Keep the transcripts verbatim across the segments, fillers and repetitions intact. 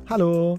Hallo.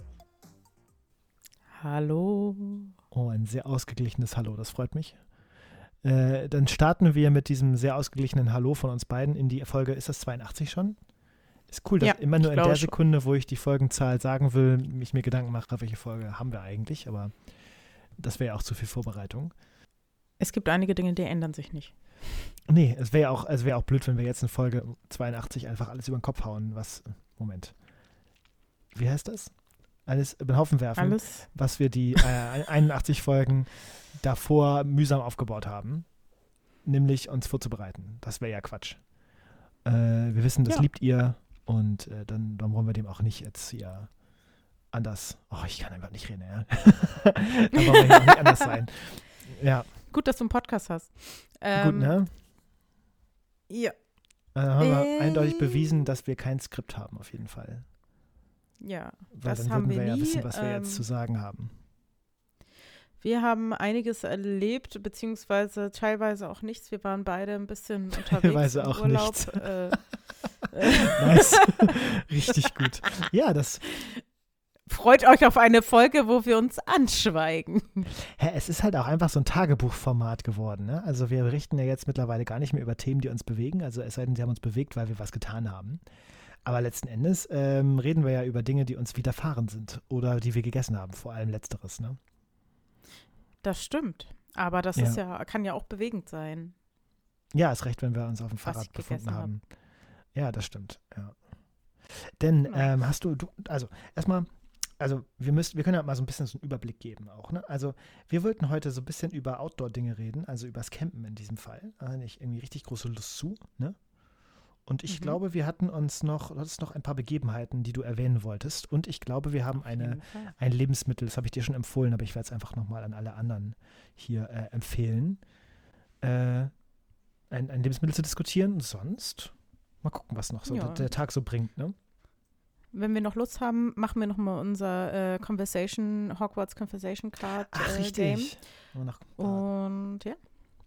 Hallo. Oh, ein sehr ausgeglichenes Hallo, das freut mich. Äh, dann starten wir mit diesem sehr ausgeglichenen Hallo von uns beiden in die Folge, ist das zweiundachtzig schon? Ist cool, dass Ja, immer nur ich in der glaube schon. Sekunde, wo ich die Folgenzahl sagen will, ich mir Gedanken mache, welche Folge haben wir eigentlich, aber das wäre ja auch zu viel Vorbereitung. Es gibt einige Dinge, die ändern sich nicht. Nee, es wäre auch, es wäre auch blöd, wenn wir jetzt in Folge zweiundachtzig einfach alles über den Kopf hauen, was, Moment, wie heißt das? Alles über den Haufen werfen, Alles. was wir die äh, einundachtzig Folgen davor mühsam aufgebaut haben, nämlich uns vorzubereiten. Das wäre ja Quatsch. Äh, wir wissen, das Ja. liebt ihr und äh, dann, dann wollen wir dem auch nicht jetzt hier anders, oh, ich kann einfach nicht reden, ja. Dann wollen wir hier auch nicht anders sein. Ja, Gut, dass du einen Podcast hast. Ähm, gut, ne? Ja. Dann haben wir Ähm. eindeutig bewiesen, dass wir kein Skript haben, auf jeden Fall. Ja, Weil das dann haben würden wir wir ja nie. wissen, was wir ähm, jetzt zu sagen haben. Wir haben einiges erlebt, beziehungsweise teilweise auch nichts. Wir waren beide ein bisschen unterwegs Teilweise im auch Urlaub. nichts. Äh, Nice. Richtig gut. Ja, das, Freut euch auf eine Folge, wo wir uns anschweigen. hä, es ist halt auch einfach so ein Tagebuchformat geworden, ne? Also wir berichten ja jetzt mittlerweile gar nicht mehr über Themen, die uns bewegen. Also es sei denn, sie haben uns bewegt, weil wir was getan haben. Aber letzten Endes ähm, reden wir ja über Dinge, die uns widerfahren sind oder die wir gegessen haben, vor allem Letzteres, ne? Das stimmt. Aber das Ja. ist ja, kann ja auch bewegend sein. Ja, ist recht, wenn wir uns auf dem Was Fahrrad ich befunden gegessen haben. Ja, das stimmt, ja. Denn Genau. ähm, hast du, du, also erstmal, also wir müssen, wir können ja mal so ein bisschen so einen Überblick geben auch, ne? Also wir wollten heute so ein bisschen über Outdoor-Dinge reden, also übers Campen in diesem Fall. Da hatte ich irgendwie richtig große Lust zu, ne? Und ich Mhm. glaube, wir hatten uns noch, du hattest noch ein paar Begebenheiten, die du erwähnen wolltest. Und ich glaube, wir haben Auf eine, jeden Fall. ein Lebensmittel, das habe ich dir schon empfohlen, aber ich werde es einfach nochmal an alle anderen hier äh, empfehlen, äh, ein, ein Lebensmittel zu diskutieren. Und sonst mal gucken, was noch so Ja. der, der Tag so bringt, ne? Wenn wir noch Lust haben, machen wir nochmal unser äh, Conversation, Hogwarts Conversation Card Ach, äh, Game. richtig. Nur noch, Und ja.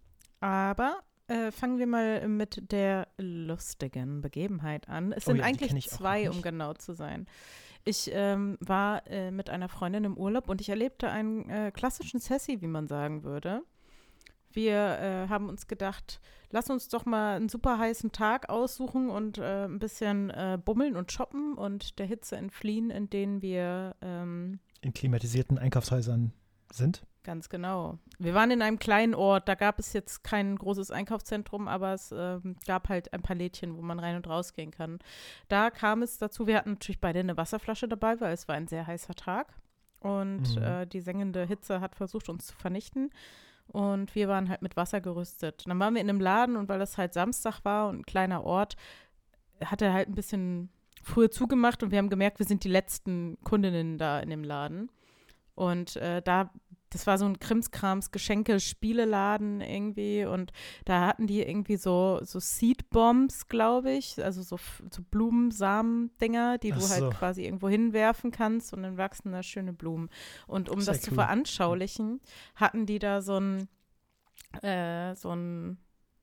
Aber äh, fangen wir mal mit der lustigen Begebenheit an. Es Oh sind ja, die kenn eigentlich ich auch noch zwei, um nicht. genau zu sein. Ich ähm, war äh, mit einer Freundin im Urlaub und ich erlebte einen äh, klassischen Sassy, wie man sagen würde. Wir äh, haben uns gedacht, lass uns doch mal einen super heißen Tag aussuchen und äh, ein bisschen äh, bummeln und shoppen und der Hitze entfliehen, in denen wir ähm, in klimatisierten Einkaufshäusern sind. ganz genau. Wir waren in einem kleinen Ort, da gab es jetzt kein großes Einkaufszentrum, aber es ähm, gab halt ein paar Lädchen, wo man rein und raus gehen kann. Da kam es dazu, wir hatten natürlich beide eine Wasserflasche dabei, weil es war ein sehr heißer Tag und Mhm. äh, die sengende Hitze hat versucht, uns zu vernichten. Und wir waren halt mit Wasser gerüstet. Dann waren wir in einem Laden und weil das halt Samstag war und ein kleiner Ort, hat er halt ein bisschen früher zugemacht und wir haben gemerkt, wir sind die letzten Kundinnen da in dem Laden. Und äh, da, das war so ein Krimskrams Geschenke-Spieleladen irgendwie und da hatten die irgendwie so, so Seed-Bombs, glaube ich, also so, so Blumensamen-Dinger, die Ach du halt so. quasi irgendwo hinwerfen kannst und dann wachsen da schöne Blumen. Und um Sehr das zu cool. veranschaulichen, hatten die da so ein, äh, so ein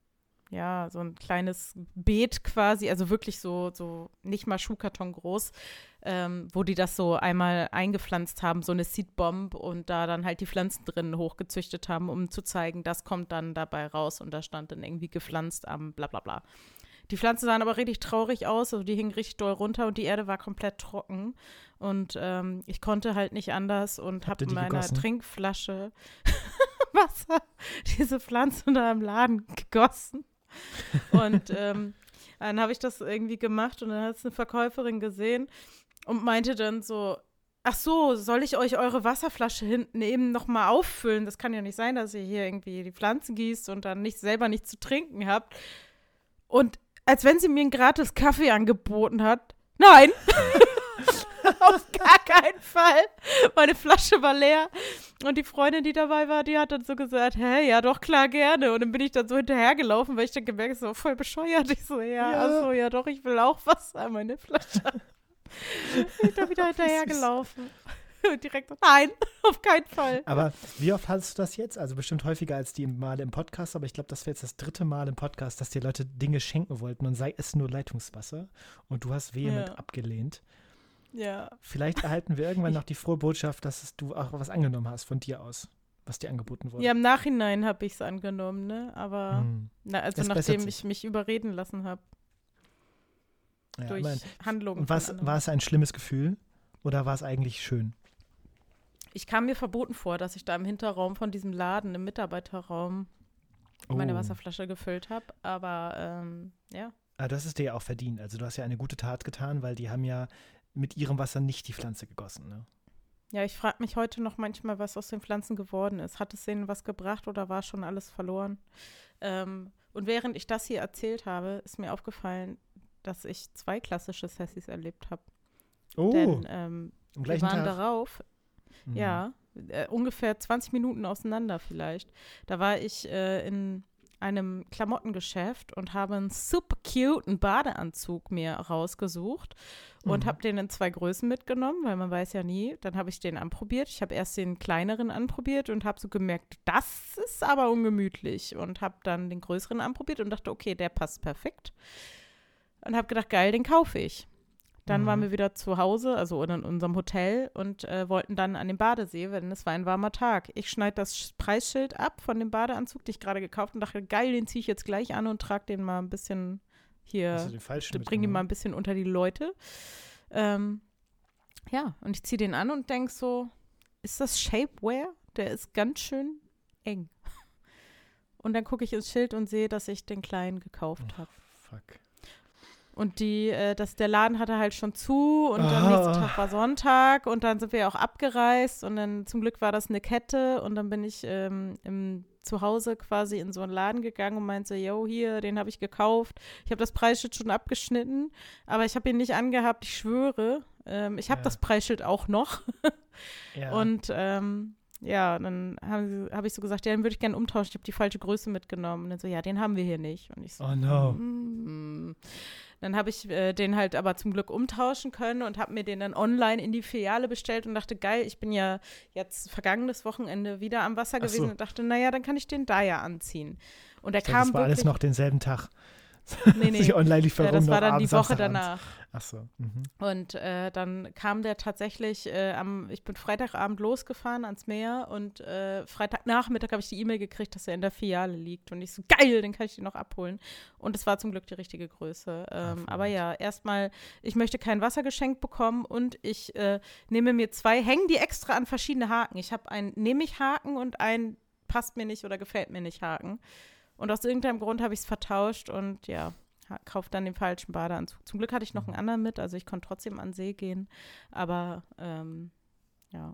ja, so ein kleines Beet quasi, also wirklich so, so nicht mal Schuhkarton groß, ähm, wo die das so einmal eingepflanzt haben, so eine Seedbomb und da dann halt die Pflanzen drin hochgezüchtet haben, um zu zeigen, das kommt dann dabei raus und da stand dann irgendwie gepflanzt am bla bla bla. Die Pflanzen sahen aber richtig traurig aus, also die hingen richtig doll runter und die Erde war komplett trocken und ähm, ich konnte halt nicht anders und Habt habe ihr in die meiner gegossen? Trinkflasche Wasser, diese Pflanzen da im Laden gegossen. Und ähm, dann habe ich das irgendwie gemacht und dann hat es eine Verkäuferin gesehen und meinte dann so, ach so, soll ich euch eure Wasserflasche hinten eben nochmal auffüllen? Das kann ja nicht sein, dass ihr hier irgendwie die Pflanzen gießt und dann nicht selber nichts zu trinken habt. Und als wenn sie mir einen gratis Kaffee angeboten hat, nein, auf gar keinen Fall. Meine Flasche war leer. Und die Freundin, die dabei war, die hat dann so gesagt, hä, ja doch, klar, gerne. Und dann bin ich dann so hinterhergelaufen, weil ich dann gemerkt habe, so voll bescheuert. Ich so, ja, Ja. ach so, ja doch, ich will auch Wasser, meine Flasche. bin ich da wieder hinterhergelaufen. Und direkt so, nein, auf keinen Fall. Aber wie oft hast du das jetzt? Also bestimmt häufiger als die Male im Podcast, aber ich glaube, das wäre jetzt das dritte Mal im Podcast, dass dir Leute Dinge schenken wollten und sei es nur Leitungswasser und du hast vehement Ja. abgelehnt. Ja. Vielleicht erhalten wir irgendwann noch die frohe Botschaft, dass es, du auch was angenommen hast von dir aus, was dir angeboten wurde. Ja, im Nachhinein habe ich es angenommen, ne? Aber, Hm. na, also Es bessert nachdem sich. ich mich überreden lassen habe Ja, durch immerhin. Handlungen Und von was, anderen. war es ein schlimmes Gefühl oder war es eigentlich schön? Ich kam mir verboten vor, dass ich da im Hinterraum von diesem Laden, im Mitarbeiterraum, meine Oh. Wasserflasche gefüllt habe. Aber ähm, ja, Ah, das ist dir ja auch verdient. Also du hast ja eine gute Tat getan, weil die haben ja mit ihrem Wasser nicht die Pflanze gegossen. Ne? ja, ich frage mich heute noch manchmal, was aus den Pflanzen geworden ist. Hat es denen was gebracht oder war schon alles verloren? Ähm, und während ich das hier erzählt habe, ist mir aufgefallen, dass ich zwei klassische Sessis erlebt habe. Oh, Denn ähm, am wir gleichen waren Tag. darauf, Mhm. ja, äh, ungefähr zwanzig Minuten auseinander vielleicht. Da war ich äh, in einem Klamottengeschäft und habe einen super cuten Badeanzug mir rausgesucht und Mhm. habe den in zwei Größen mitgenommen, weil man weiß ja nie. Dann habe ich den anprobiert. Ich habe erst den kleineren anprobiert und habe so gemerkt, das ist aber ungemütlich und habe dann den größeren anprobiert und dachte, okay, der passt perfekt. Und habe gedacht, geil, den kaufe ich. Dann Mhm. waren wir wieder zu Hause, also in unserem Hotel und äh, wollten dann an den Badesee, denn es war ein warmer Tag. Ich schneide das Sch- Preisschild ab von dem Badeanzug, den ich gerade gekauft habe und dachte, geil, den ziehe ich jetzt gleich an und trage den mal ein bisschen Hast hier, du den falschen bring den mal mitgenommen? ein bisschen unter die Leute. Ähm, ja, und ich ziehe den an und denke so, ist das Shapewear? Der ist ganz schön eng. Und dann gucke ich ins Schild und sehe, dass ich den kleinen gekauft habe. Fuck. Und die, äh, das, der Laden hatte halt schon zu und Ah. am nächsten Tag war Sonntag und dann sind wir auch abgereist und dann zum Glück war das eine Kette und dann bin ich ähm, im Zuhause quasi in so einen Laden gegangen und meinte, yo, hier, den habe ich gekauft. Ich habe das Preisschild schon abgeschnitten, aber ich habe ihn nicht angehabt, ich schwöre. Ähm, ich habe Ja. das Preisschild auch noch. Ja. Und ähm, ja, dann habe hab ich so gesagt, ja, den würde ich gerne umtauschen. Ich habe die falsche Größe mitgenommen. Und dann so, ja, den haben wir hier nicht. Und ich so, Oh no. mm. Dann habe ich äh, den halt aber zum Glück umtauschen können und habe mir den dann online in die Filiale bestellt und dachte, geil, ich bin ja jetzt vergangenes Wochenende wieder am Wasser Ach gewesen so. und dachte, naja, dann kann ich den da ja anziehen. Und er Ich dachte, kam das war wirklich, alles noch denselben Tag. nee, nee, Die Online-Lieferung äh, das noch war dann abends, die Woche Samstagabends. danach. Ach so. Mhm. Und äh, dann kam der tatsächlich äh, am, ich bin Freitagabend losgefahren ans Meer und äh, Freitagnachmittag habe ich die E-Mail gekriegt, dass er in der Filiale liegt. Und ich so, geil, den kann ich dir noch abholen. Und es war zum Glück die richtige Größe. Ähm, Ah, aber ja, erstmal, ich möchte kein Wasser geschenkt bekommen und ich äh, nehme mir zwei, hängen die extra an verschiedene Haken. Ich habe einen nehme ich Haken und einen passt mir nicht oder gefällt mir nicht Haken. Und aus irgendeinem Grund habe ich es vertauscht und ja, kauft dann den falschen Badeanzug. Zum Glück hatte ich noch einen anderen mit, also ich konnte trotzdem an den See gehen. Aber ähm, ja,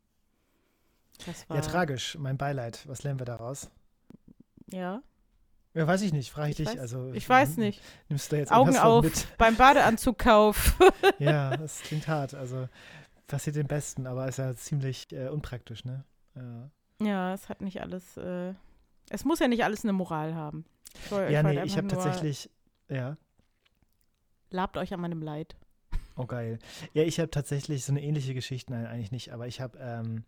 das war. Ja, tragisch. Mein Beileid. Was lernen wir daraus? Ja, Ja, weiß ich nicht. Frage ich, ich dich. weiß, Also, ich weiß nicht. Nimmst du da jetzt Augen irgendwas von auf mit? beim Badeanzugkauf. Ja, das klingt hart. Also passiert den Besten, aber ist ja ziemlich äh, unpraktisch, ne? Ja, Ja, es hat nicht alles, äh, es muss ja nicht alles eine Moral haben. Ich, woll- ja wollte nee, ich einfach habe nur, tatsächlich, ja, labt euch an meinem Leid. oh geil. Ja, ich habe tatsächlich so eine ähnliche Geschichte, nein, eigentlich nicht, aber ich habe ähm,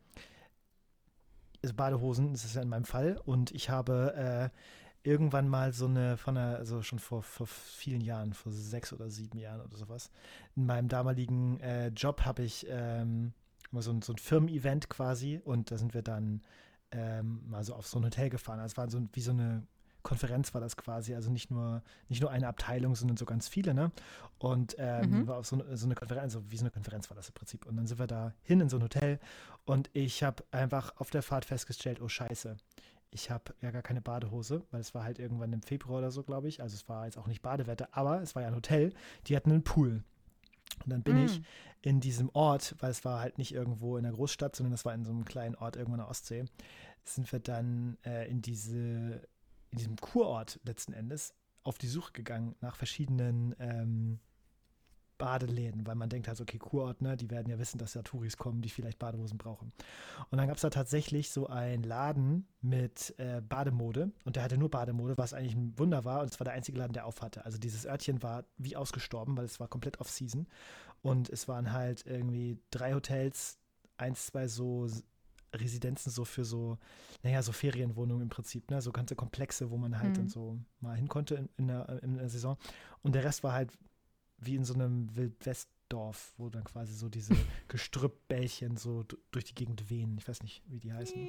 also Badehosen, das ist ja in meinem Fall, und ich habe äh, irgendwann mal so eine von einer, also schon vor, vor vielen Jahren, vor sechs oder sieben Jahren oder sowas, in meinem damaligen äh, Job habe ich ähm, immer so ein, so ein Firmen-Event quasi und da sind wir dann ähm, mal so auf so ein Hotel gefahren. Also es war so wie so eine Konferenz war das quasi, also nicht nur, nicht nur eine Abteilung, sondern so ganz viele, ne? Und ähm, Mhm. war auf so, eine- so eine Konferenz, also wie so eine Konferenz war das im Prinzip. Und dann sind wir da hin in so ein Hotel und ich habe einfach auf der Fahrt festgestellt, oh Scheiße, ich habe ja gar keine Badehose, weil es war halt irgendwann im Februar oder so, glaube ich. Also es war jetzt auch nicht Badewetter, aber es war ja ein Hotel, die hatten einen Pool. Und dann bin Mm. ich in diesem Ort, weil es war halt nicht irgendwo in der Großstadt, sondern es war in so einem kleinen Ort irgendwo in der Ostsee, sind wir dann äh, in diese, in diesem Kurort letzten Endes auf die Suche gegangen nach verschiedenen ähm, Badeläden, weil man denkt halt, okay, Kurort, ne, die werden ja wissen, dass da Touris kommen, die vielleicht Badehosen brauchen. Und dann gab es da tatsächlich so einen Laden mit äh, Bademode und der hatte nur Bademode, was eigentlich ein Wunder war und es war der einzige Laden, der auf hatte. Also dieses Örtchen war wie ausgestorben, weil es war komplett off-season und es waren halt irgendwie drei Hotels, eins, zwei so S- Residenzen so für so, naja, so Ferienwohnungen im Prinzip, ne, so ganze Komplexe, wo man halt Mhm. dann so mal hin konnte in, in, der, in der Saison und der Rest war halt wie in so einem Dorf, wo dann quasi so diese Gestrüppbällchen so d- durch die Gegend wehen. Ich weiß nicht, wie die heißen.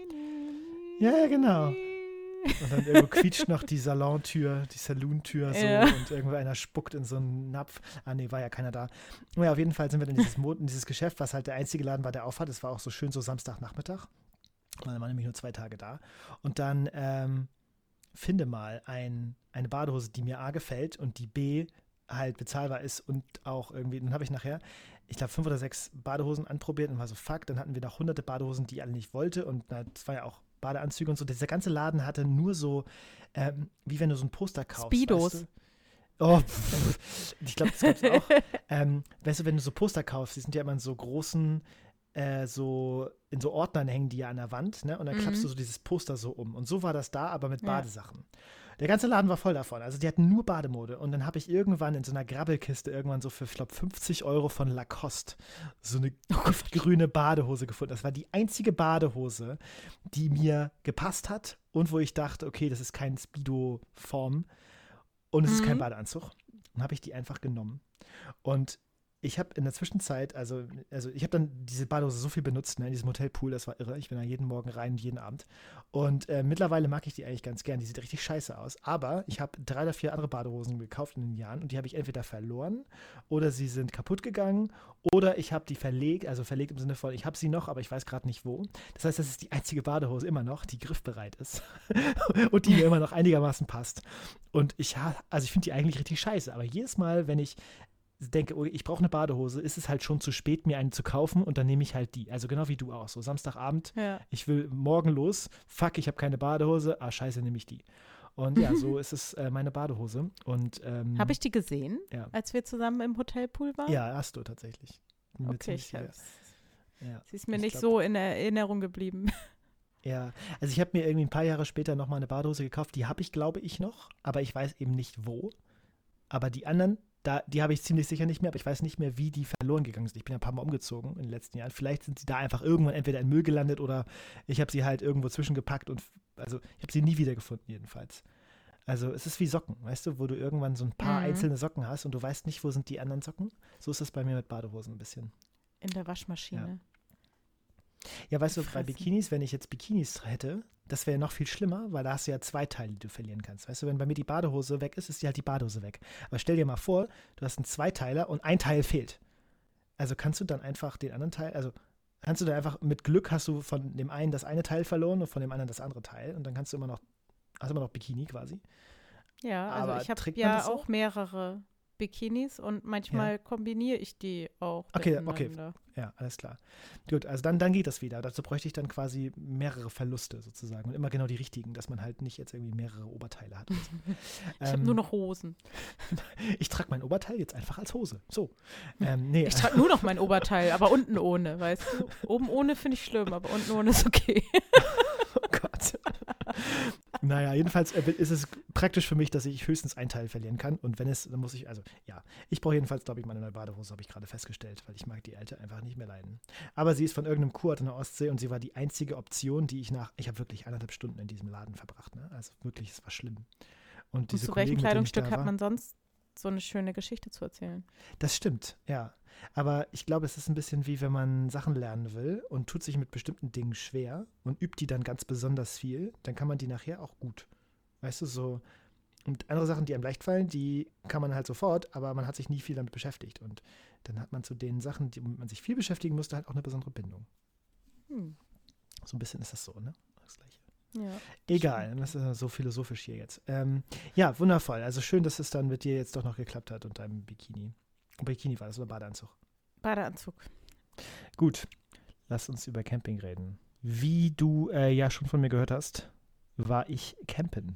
Ja, ja, genau. Und dann irgendwo quietscht noch die Salontür, die Saloon-Tür so Ja. und irgendwo einer spuckt in so einen Napf. Ah, nee, war ja keiner da. Naja, auf jeden Fall sind wir in dieses, Mo- in dieses Geschäft, was halt der einzige Laden war, der aufhat. Es war auch so schön so Samstagnachmittag. Man war nämlich nur zwei Tage da. Und dann ähm, finde mal ein, eine Badehose, die mir A gefällt und die B halt bezahlbar ist und auch irgendwie, dann habe ich nachher, ich glaube, fünf oder sechs Badehosen anprobiert und war so, fuck, dann hatten wir noch hunderte Badehosen, die alle nicht wollte und na, das war ja auch Badeanzüge und so. Dieser ganze Laden hatte nur so, ähm, wie wenn du so ein Poster kaufst. Speedos. Weißt du? Oh, pff, ich glaube, das gab's auch. ähm, weißt du, wenn du so Poster kaufst, die sind ja immer in so großen, äh, so, in so Ordnern hängen die ja an der Wand, ne? Und dann klappst Mhm. du so dieses Poster so um. Und so war das da, aber mit Ja. Badesachen. Der ganze Laden war voll davon. Also die hatten nur Bademode. Und dann habe ich irgendwann in so einer Grabbelkiste irgendwann so für, ich glaube, fünfzig Euro von Lacoste so eine grüne Badehose gefunden. Das war die einzige Badehose, die mir gepasst hat und wo ich dachte, okay, das ist kein Speedo-Form und es ist kein Mhm. Badeanzug. Dann habe ich die einfach genommen. Und ich habe in der Zwischenzeit, also, also ich habe dann diese Badehose so viel benutzt, ne, in diesem Hotelpool, das war irre. Ich bin da jeden Morgen rein, jeden Abend. Und äh, mittlerweile mag ich die eigentlich ganz gern. Die sieht richtig scheiße aus. Aber ich habe drei oder vier andere Badehosen gekauft in den Jahren und die habe ich entweder verloren oder sie sind kaputt gegangen oder ich habe die verlegt, also verlegt im Sinne von, ich habe sie noch, aber ich weiß gerade nicht wo. Das heißt, das ist die einzige Badehose immer noch, die griffbereit ist und die mir immer noch einigermaßen passt. Und ich, ha- also ich finde die eigentlich richtig scheiße. Aber jedes Mal, wenn ich denke, oh, ich brauche eine Badehose, ist es halt schon zu spät, mir eine zu kaufen und dann nehme ich halt die. Also genau wie du auch. So Samstagabend, Ja. ich will morgen los, fuck, ich habe keine Badehose, ah scheiße, nehme ich die. Und ja, so ist es äh, meine Badehose. Und ähm, Habe ich die gesehen, Ja. als wir zusammen im Hotelpool waren? Ja, hast du tatsächlich. Bin mir Okay, ziemlich ich sicher. hab's. Ja. Sie ist mir Ich nicht glaub- so in Erinnerung geblieben. Ja, also ich habe mir irgendwie ein paar Jahre später nochmal eine Badehose gekauft. Die habe ich, glaube ich, noch, aber ich weiß eben nicht wo. Aber die anderen, da, die habe ich ziemlich sicher nicht mehr, aber ich weiß nicht mehr, wie die verloren gegangen sind. Ich bin ja ein paar Mal umgezogen in den letzten Jahren. Vielleicht sind sie da einfach irgendwann entweder in Müll gelandet oder ich habe sie halt irgendwo zwischengepackt und also ich habe sie nie wiedergefunden jedenfalls. Also es ist wie Socken, weißt du, wo du irgendwann so ein paar Mhm. einzelne Socken hast und du weißt nicht, wo sind die anderen Socken. So ist es bei mir mit Badehosen ein bisschen. In der Waschmaschine. Ja, weißt du, bei Gefressen. Bikinis, wenn ich jetzt Bikinis hätte, das wäre noch viel schlimmer, weil da hast du ja zwei Teile, die du verlieren kannst. Weißt du, wenn bei mir die Badehose weg ist, ist die halt die Badehose weg. Aber stell dir mal vor, du hast einen Zweiteiler und ein Teil fehlt. Also kannst du dann einfach den anderen Teil, also kannst du dann einfach, mit Glück hast du von dem einen das eine Teil verloren und von dem anderen das andere Teil und dann kannst du immer noch, hast immer noch Bikini quasi. Ja, also Aber ich habe trägt man ja das so? auch mehrere Bikinis und manchmal kombiniere ich die auch Okay, okay. miteinander. Ja, alles klar. Gut, also dann, dann geht das wieder. Dazu bräuchte ich dann quasi mehrere Verluste sozusagen und immer genau die richtigen, dass man halt nicht jetzt irgendwie mehrere Oberteile hat. oder so. Ich habe Ähm, nur noch Hosen. Ich trage mein Oberteil jetzt einfach als Hose. So. Ähm, nee, Ich trage nur noch mein Oberteil, aber unten ohne, weißt du? Oben ohne finde ich schlimm, aber unten ohne ist okay. oh Gott. Naja, jedenfalls äh, ist es praktisch für mich, dass ich höchstens ein Teil verlieren kann. Und wenn es, dann muss ich, also ja, ich brauche jedenfalls, glaube ich, meine neue Badehose, habe ich gerade festgestellt, weil ich mag die alte einfach nicht mehr leiden. Aber sie ist von irgendeinem Kurort in der Ostsee und sie war die einzige Option, die ich nach, ich habe wirklich anderthalb Stunden in diesem Laden verbracht. Ne? Also wirklich, es war schlimm. Und Und diese zu Kollegen, welchem mit denen ich Kleidungsstück da hat war- man sonst so eine schöne Geschichte zu erzählen? Das stimmt, ja. Aber ich glaube, es ist ein bisschen wie wenn man Sachen lernen will und tut sich mit bestimmten Dingen schwer und übt die dann ganz besonders viel, dann kann man die nachher auch gut. Weißt du, so. Und andere Sachen, die einem leicht fallen, die kann man halt sofort, aber man hat sich nie viel damit beschäftigt. Und dann hat man zu den Sachen, die womit man sich viel beschäftigen musste, halt auch eine besondere Bindung. Hm. So ein bisschen ist das so, ne? Das Gleiche. Ja. Egal, das ist so philosophisch hier jetzt. Ähm, ja, wundervoll. Also schön, dass es dann mit dir jetzt doch noch geklappt hat und deinem Bikini. Bikini war das oder Badeanzug? Badeanzug. Gut, lass uns über Camping reden. Wie du äh, ja schon von mir gehört hast, war ich campen.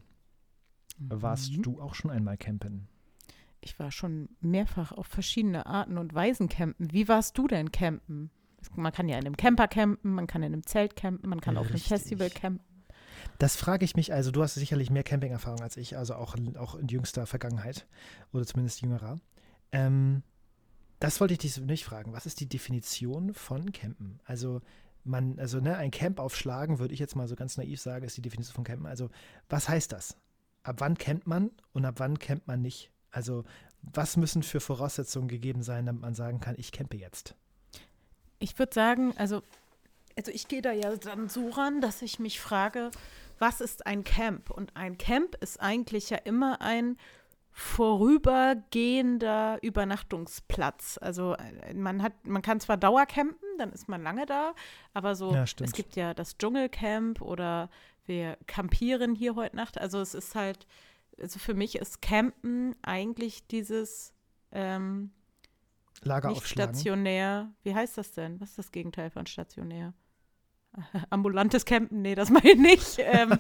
Warst Mhm. du auch schon einmal campen? Ich war schon mehrfach auf verschiedene Arten und Weisen campen. Wie warst du denn campen? Man kann ja in einem Camper campen, man kann in einem Zelt campen, man kann auf einem Richtig. Festival campen. Das frage ich mich, also du hast sicherlich mehr Camping-Erfahrung als ich, also auch, auch in jüngster Vergangenheit oder zumindest jüngerer. Ähm, das wollte ich dich nicht fragen. Was ist die Definition von Campen? Also man, also ne, ein Camp aufschlagen, würde ich jetzt mal so ganz naiv sagen, ist die Definition von Campen. Also was heißt das? Ab wann campt man und ab wann campt man nicht? Also was müssen für Voraussetzungen gegeben sein, damit man sagen kann, ich campe jetzt? Ich würde sagen, also, also ich gehe da ja dann so ran, dass ich mich frage, was ist ein Camp? Und ein Camp ist eigentlich ja immer ein vorübergehender Übernachtungsplatz. Also man hat, man kann zwar Dauercampen, dann ist man lange da, aber so, Ja, es stimmt. gibt ja das Dschungelcamp oder wir campieren hier heute Nacht. Also es ist halt, also für mich ist Campen eigentlich dieses ähm, Lager nicht aufschlagen. stationär. Wie heißt das denn? Was ist das Gegenteil von stationär? Ambulantes Campen? Nee, das meine ich nicht. ähm,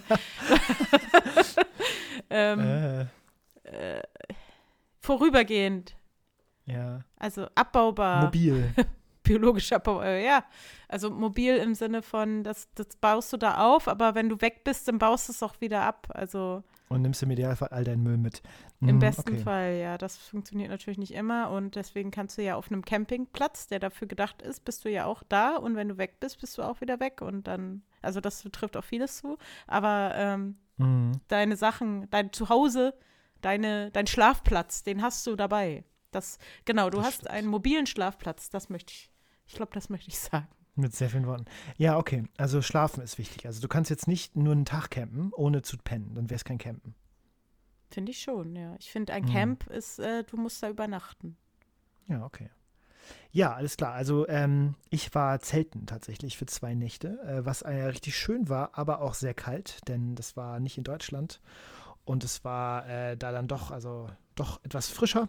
ähm, Äh, äh, vorübergehend. ja. Also abbaubar. Mobil. Biologisch abbaubar, äh, ja. Also mobil im Sinne von, das, das baust du da auf, aber wenn du weg bist, dann baust du es auch wieder ab. Also Und nimmst im Idealfall all deinen Müll mit. im Hm, besten okay. Fall, ja. Das funktioniert natürlich nicht immer und deswegen kannst du ja auf einem Campingplatz, der dafür gedacht ist, bist du ja auch da und wenn du weg bist, bist du auch wieder weg und dann, also das trifft auf vieles zu, aber ähm, Hm. deine Sachen, dein Zuhause, deine, dein Schlafplatz, den hast du dabei. Das, genau, du Das hast stimmt. einen mobilen Schlafplatz, das möchte ich, ich glaube, das möchte ich sagen. Mit sehr vielen Worten. Ja, okay. Also Schlafen ist wichtig. Also du kannst jetzt nicht nur einen Tag campen, ohne zu pennen. Dann wäre es kein Campen. Finde ich schon, ja. Ich finde, ein Mhm. Camp ist, äh, du musst da übernachten. Ja, okay. Ja, alles klar. Also ähm, ich war zelten tatsächlich für zwei Nächte, äh, was äh, richtig schön war, aber auch sehr kalt, denn das war nicht in Deutschland und es war äh, da dann doch, also doch etwas frischer.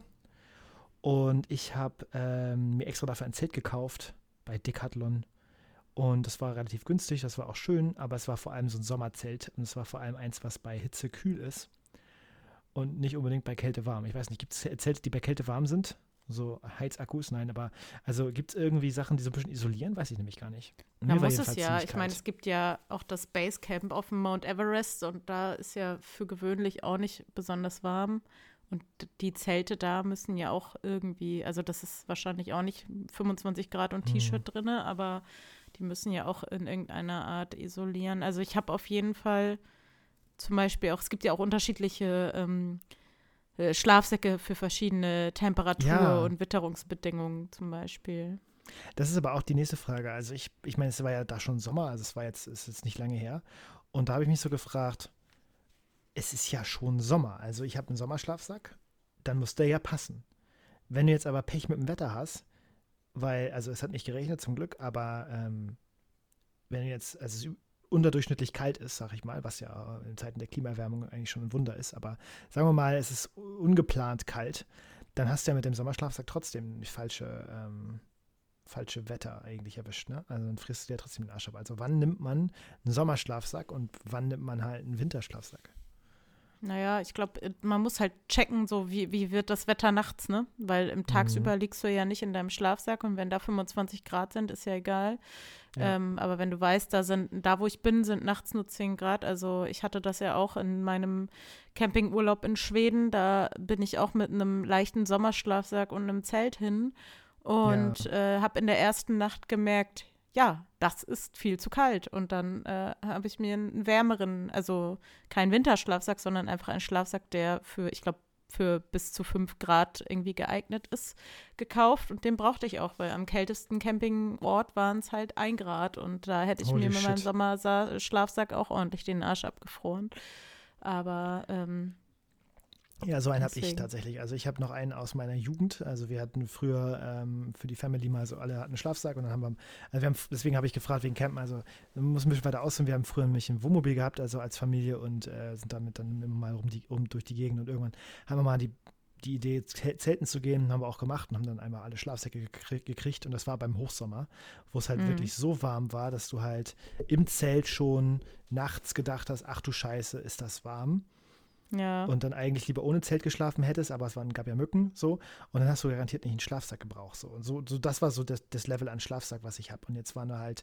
Und ich habe ähm, mir extra dafür ein Zelt gekauft bei Decathlon. Und das war relativ günstig, das war auch schön, aber es war vor allem so ein Sommerzelt und es war vor allem eins, was bei Hitze kühl ist und nicht unbedingt bei Kälte warm. Ich weiß nicht, gibt es Zelte, die bei Kälte warm sind? So Heizakkus? Nein, aber also gibt es irgendwie Sachen, die so ein bisschen isolieren? Weiß ich nämlich gar nicht. Da Mir war muss es jedenfalls ja. ziemlich Ich meine, kalt. es gibt ja auch das Basecamp auf dem Mount Everest und da ist ja für gewöhnlich auch nicht besonders warm. Und d- die Zelte da müssen ja auch irgendwie, also das ist wahrscheinlich auch nicht fünfundzwanzig Grad und Mhm. T-Shirt drinne, aber die müssen ja auch in irgendeiner Art isolieren. Also ich habe auf jeden Fall zum Beispiel auch, es gibt ja auch unterschiedliche ähm, äh, Schlafsäcke für verschiedene Temperatur- Ja. und Witterungsbedingungen zum Beispiel. Das ist aber auch die nächste Frage. Also ich, ich meine, es war ja da schon Sommer, also es war jetzt, es ist jetzt nicht lange her. Und da habe ich mich so gefragt, es ist ja schon Sommer. Also ich habe einen Sommerschlafsack, dann muss der ja passen. Wenn du jetzt aber Pech mit dem Wetter hast, weil, also es hat nicht geregnet zum Glück, aber ähm, wenn du jetzt, also es ist unterdurchschnittlich kalt ist, sag ich mal, was ja in Zeiten der Klimaerwärmung eigentlich schon ein Wunder ist, aber sagen wir mal, es ist ungeplant kalt, dann hast du ja mit dem Sommerschlafsack trotzdem die falsche, ähm, falsche Wetter eigentlich erwischt, ne? Also dann frisst du dir trotzdem den Arsch ab. Also wann nimmt man einen Sommerschlafsack und wann nimmt man halt einen Winterschlafsack? Naja, ich glaube, man muss halt checken, so wie, wie wird das Wetter nachts, ne? Weil im tagsüber liegst du ja nicht in deinem Schlafsack und wenn da fünfundzwanzig Grad sind, ist ja egal. Ja. Ähm, aber wenn du weißt, da sind, da wo ich bin, sind nachts nur zehn Grad. Also ich hatte das ja auch in meinem Campingurlaub in Schweden. Da bin ich auch mit einem leichten Sommerschlafsack und einem Zelt hin und äh, habe in der ersten Nacht gemerkt, ja, das ist viel zu kalt. Und dann äh, habe ich mir einen wärmeren, also keinen Winterschlafsack, sondern einfach einen Schlafsack, der für, ich glaube, für bis zu fünf Grad irgendwie geeignet ist, gekauft. Und den brauchte ich auch, weil am kältesten Campingort waren es halt ein Grad. Und da hätte ich Holy mir mit meinem shit. Sommerschlafsack auch ordentlich den Arsch abgefroren. Aber ähm, Ja, so einen habe ich Deswegen. tatsächlich. Also ich habe noch einen aus meiner Jugend. Also wir hatten früher ähm, für die Family mal so, alle hatten einen Schlafsack und dann haben wir, also wir haben, deswegen habe ich gefragt wegen Campen, also man muss ein bisschen weiter ausholen. Wir haben früher nämlich ein Wohnmobil gehabt, also als Familie und äh, sind damit dann immer mal rum, die, rum durch die Gegend und irgendwann haben wir mal die, die Idee, Zel- Zelten zu gehen, haben wir auch gemacht und haben dann einmal alle Schlafsäcke gekriegt, gekriegt und das war beim Hochsommer, wo es halt Mhm. wirklich so warm war, dass du halt im Zelt schon nachts gedacht hast, ach du Scheiße, ist das warm. ja. Und dann eigentlich lieber ohne Zelt geschlafen hättest, aber es waren, gab ja Mücken, so. Und dann hast du garantiert nicht einen Schlafsack gebraucht, so. Und so, so das war so das, das Level an Schlafsack, was ich habe. Und jetzt war nur halt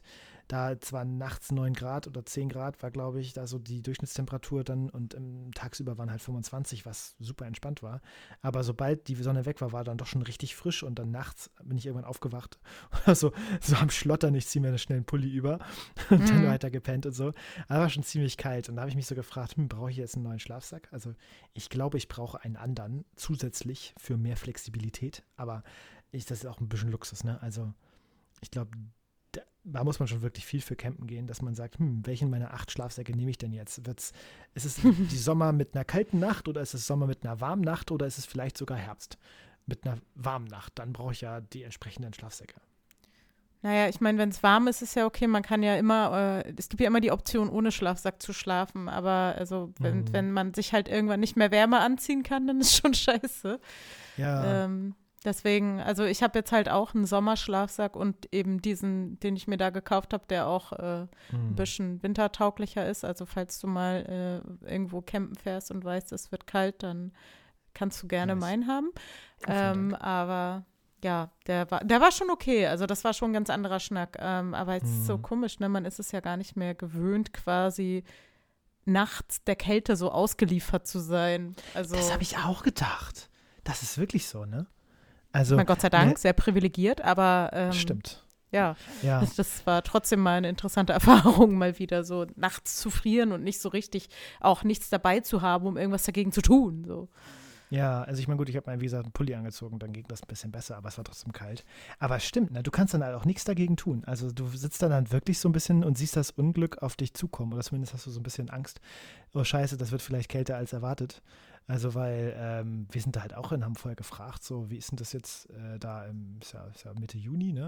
da zwar nachts neun Grad oder zehn Grad war, glaube ich, da so die Durchschnittstemperatur dann und ähm, tagsüber waren halt fünfundzwanzig, was super entspannt war. Aber sobald die Sonne weg war, war dann doch schon richtig frisch und dann nachts bin ich irgendwann aufgewacht oder so, so am Schlottern, ich ziehe mir schnell einen Pulli über und mhm. dann weiter gepennt und so. Aber war schon ziemlich kalt und da habe ich mich so gefragt, hm, brauche ich jetzt einen neuen Schlafsack? Also ich glaube, ich brauche einen anderen zusätzlich für mehr Flexibilität, aber ich, das ist auch ein bisschen Luxus, ne? Also ich glaube, da, da muss man schon wirklich viel für campen gehen, dass man sagt, hm, welchen meiner acht Schlafsäcke nehme ich denn jetzt? Wird's, ist es die Sommer mit einer kalten Nacht oder ist es Sommer mit einer warmen Nacht oder ist es vielleicht sogar Herbst mit einer warmen Nacht? Dann brauche ich ja die entsprechenden Schlafsäcke. Naja, ich meine, wenn es warm ist, ist ja okay. Man kann ja immer, äh, es gibt ja immer die Option, ohne Schlafsack zu schlafen. Aber also, wenn, mhm. wenn man sich halt irgendwann nicht mehr wärmer anziehen kann, dann ist schon scheiße. Ja. Ähm, deswegen, also ich habe jetzt halt auch einen Sommerschlafsack und eben diesen, den ich mir da gekauft habe, der auch äh, mhm. ein bisschen wintertauglicher ist. Also falls du mal äh, irgendwo campen fährst und weißt, es wird kalt, dann kannst du gerne nice. meinen haben. Ähm, aber ja, der war, der war schon okay. Also das war schon ein ganz anderer Schnack. Ähm, aber es mhm. ist so komisch, ne? Man ist es ja gar nicht mehr gewöhnt, quasi nachts der Kälte so ausgeliefert zu sein. Also, das habe ich auch gedacht. Das ist wirklich so, ne? Also, mein Gott sei Dank, ne? sehr privilegiert, aber ähm, stimmt. Ja, ja. Das, das war trotzdem mal eine interessante Erfahrung, mal wieder so nachts zu frieren und nicht so richtig auch nichts dabei zu haben, um irgendwas dagegen zu tun. So. Ja, also ich meine, gut, ich habe mir, wie gesagt, einen Pulli angezogen, dann ging das ein bisschen besser, aber es war trotzdem kalt. Aber es stimmt, ne, du kannst dann halt auch nichts dagegen tun. Also du sitzt dann, dann wirklich so ein bisschen und siehst das Unglück auf dich zukommen oder zumindest hast du so ein bisschen Angst, oh scheiße, das wird vielleicht kälter als erwartet. Also weil ähm, wir sind da halt auch in, haben vorher gefragt, so wie ist denn das jetzt äh, da, im, ist, ja, ist ja Mitte Juni, ne?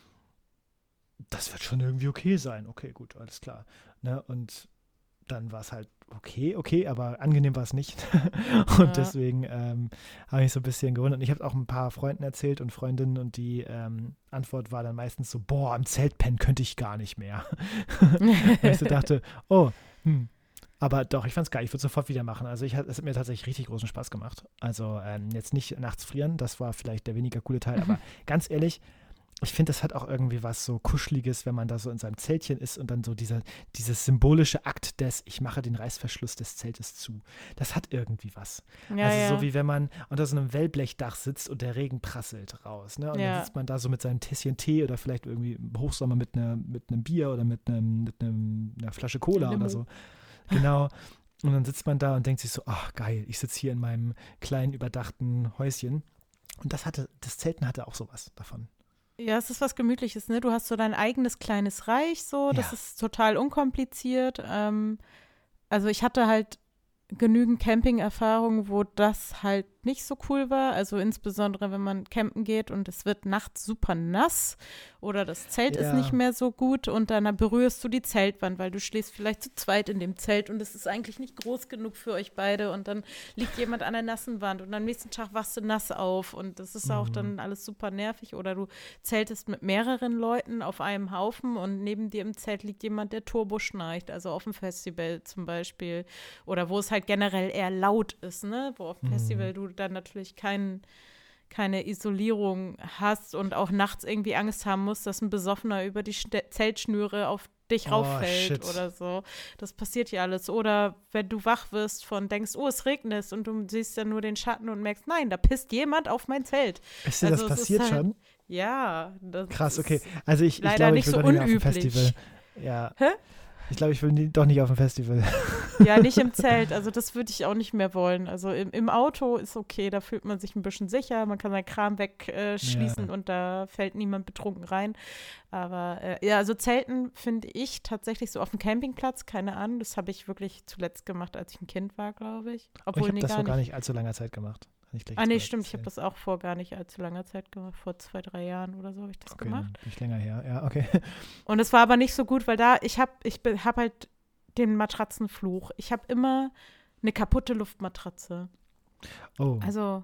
Das wird schon irgendwie okay sein. Okay, gut, alles klar. Ne? Und dann war es halt okay, okay, aber angenehm war es nicht. und ja. deswegen ähm, habe ich so ein bisschen gewundert. Und ich habe auch ein paar Freunden erzählt und Freundinnen und die ähm, Antwort war dann meistens so, boah, im Zelt pennen könnte ich gar nicht mehr. und ich so dachte, oh, hm. Aber doch, ich fand es geil. Ich würde sofort wieder machen. Also ich, es hat mir tatsächlich richtig großen Spaß gemacht. Also ähm, jetzt nicht nachts frieren, das war vielleicht der weniger coole Teil. Aber ganz ehrlich, ich finde, das hat auch irgendwie was so Kuscheliges, wenn man da so in seinem Zeltchen ist und dann so dieser, dieses symbolische Akt des, ich mache den Reißverschluss des Zeltes zu. Das hat irgendwie was. Ja, also ja. so wie wenn man unter so einem Wellblechdach sitzt und der Regen prasselt raus. Ne? Und ja. dann sitzt man da so mit seinem Tässchen Tee oder vielleicht irgendwie im Hochsommer mit, einer, mit einem Bier oder mit, einem, mit einem, einer Flasche Cola oder so. Genau. Und dann sitzt man da und denkt sich so, ach geil, ich sitze hier in meinem kleinen überdachten Häuschen. Und das hatte, das Zelten hatte auch sowas davon. Ja, es ist was Gemütliches, ne? Du hast so dein eigenes kleines Reich, so, das ja. ist total unkompliziert. Ähm, also ich hatte halt genügend Camping-Erfahrungen, wo das halt nicht so cool war. Also insbesondere, wenn man campen geht und es wird nachts super nass oder das Zelt ja. ist nicht mehr so gut und dann berührst du die Zeltwand, weil du schläfst vielleicht zu zweit in dem Zelt und es ist eigentlich nicht groß genug für euch beide und dann liegt jemand an der nassen Wand und am nächsten Tag wachst du nass auf und das ist mhm. auch dann alles super nervig. Oder du zeltest mit mehreren Leuten auf einem Haufen und neben dir im Zelt liegt jemand, der Turbo schnarcht, also auf dem Festival zum Beispiel oder wo es halt generell eher laut ist, ne, wo auf dem mhm. Festival du dann natürlich kein, keine Isolierung hast und auch nachts irgendwie Angst haben musst, dass ein Besoffener über die St- Zeltschnüre auf dich oh, rauffällt shit. oder so. Das passiert ja alles. Oder wenn du wach wirst von, denkst, oh, es regnet und du siehst dann nur den Schatten und merkst, nein, da pisst jemand auf mein Zelt. Ist dir also das passiert halt, schon? Ja. Das Krass, okay. Also ich, ich glaube, ich will so doch nicht mehr auf dem unüblich. Festival. Ja. Hä? Ich glaube, ich will nie, doch nicht auf dem Festival. Ja, nicht im Zelt. Also das würde ich auch nicht mehr wollen. Also im, im Auto ist okay, da fühlt man sich ein bisschen sicher. Man kann seinen Kram wegschließen äh, ja. und da fällt niemand betrunken rein. Aber äh, ja, also Zelten finde ich tatsächlich so auf dem Campingplatz, keine Ahnung. Das habe ich wirklich zuletzt gemacht, als ich ein Kind war, glaube ich. Obwohl, ich habe nee, das gar vor nicht. gar nicht allzu langer Zeit gemacht. Ah nee, stimmt, ich habe das auch vor gar nicht allzu langer Zeit gemacht, vor zwei, drei Jahren oder so habe ich das okay, gemacht. Nicht länger her, ja, okay. Und es war aber nicht so gut, weil da, ich habe ich hab halt den Matratzenfluch. Ich habe immer eine kaputte Luftmatratze. Oh. Also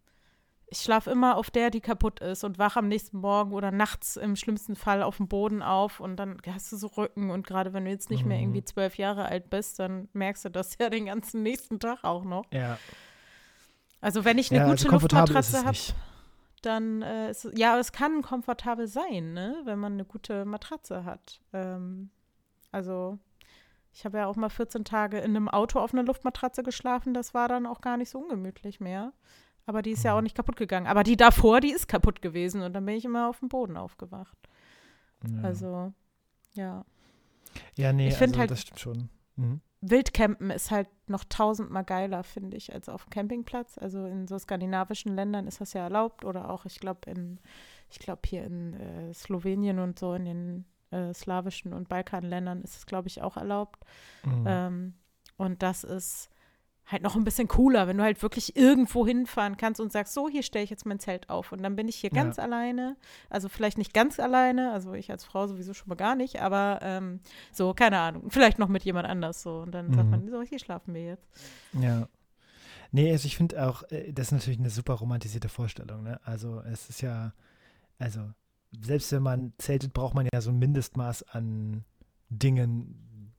ich schlafe immer auf der, die kaputt ist und wache am nächsten Morgen oder nachts im schlimmsten Fall auf dem Boden auf und dann hast du so Rücken und gerade wenn du jetzt nicht mhm. mehr irgendwie zwölf Jahre alt bist, dann merkst du das ja den ganzen nächsten Tag auch noch. Ja. Also wenn ich eine ja, gute also Luftmatratze habe, dann äh, ist es, ja, es kann komfortabel sein, ne, wenn man eine gute Matratze hat. Ähm, also ich habe ja auch mal vierzehn Tage in einem Auto auf einer Luftmatratze geschlafen, das war dann auch gar nicht so ungemütlich mehr. Aber die ist ja auch nicht kaputt gegangen. Aber die davor, die ist kaputt gewesen und dann bin ich immer auf dem Boden aufgewacht. Ja. Also, ja. Ja, nee, ich finde also halt, das stimmt schon. Mhm. Wildcampen ist halt noch tausendmal geiler, finde ich, als auf dem Campingplatz. Also in so skandinavischen Ländern ist das ja erlaubt oder auch, ich glaube, in, ich glaube hier in äh, Slowenien und so, in den äh, slawischen und Balkanländern ist es, glaube ich, auch erlaubt. Mhm. Ähm, und das ist halt noch ein bisschen cooler, wenn du halt wirklich irgendwo hinfahren kannst und sagst, so, hier stelle ich jetzt mein Zelt auf und dann bin ich hier Ja. ganz alleine, also vielleicht nicht ganz alleine, also ich als Frau sowieso schon mal gar nicht, aber ähm, so, keine Ahnung, vielleicht noch mit jemand anders so und dann sagt Mhm. man, so, hier schlafen wir jetzt. Ja. Nee, also ich finde auch, äh, das ist natürlich eine super romantisierte Vorstellung, ne? Also es ist ja, also selbst wenn man zeltet, braucht man ja so ein Mindestmaß an Dingen,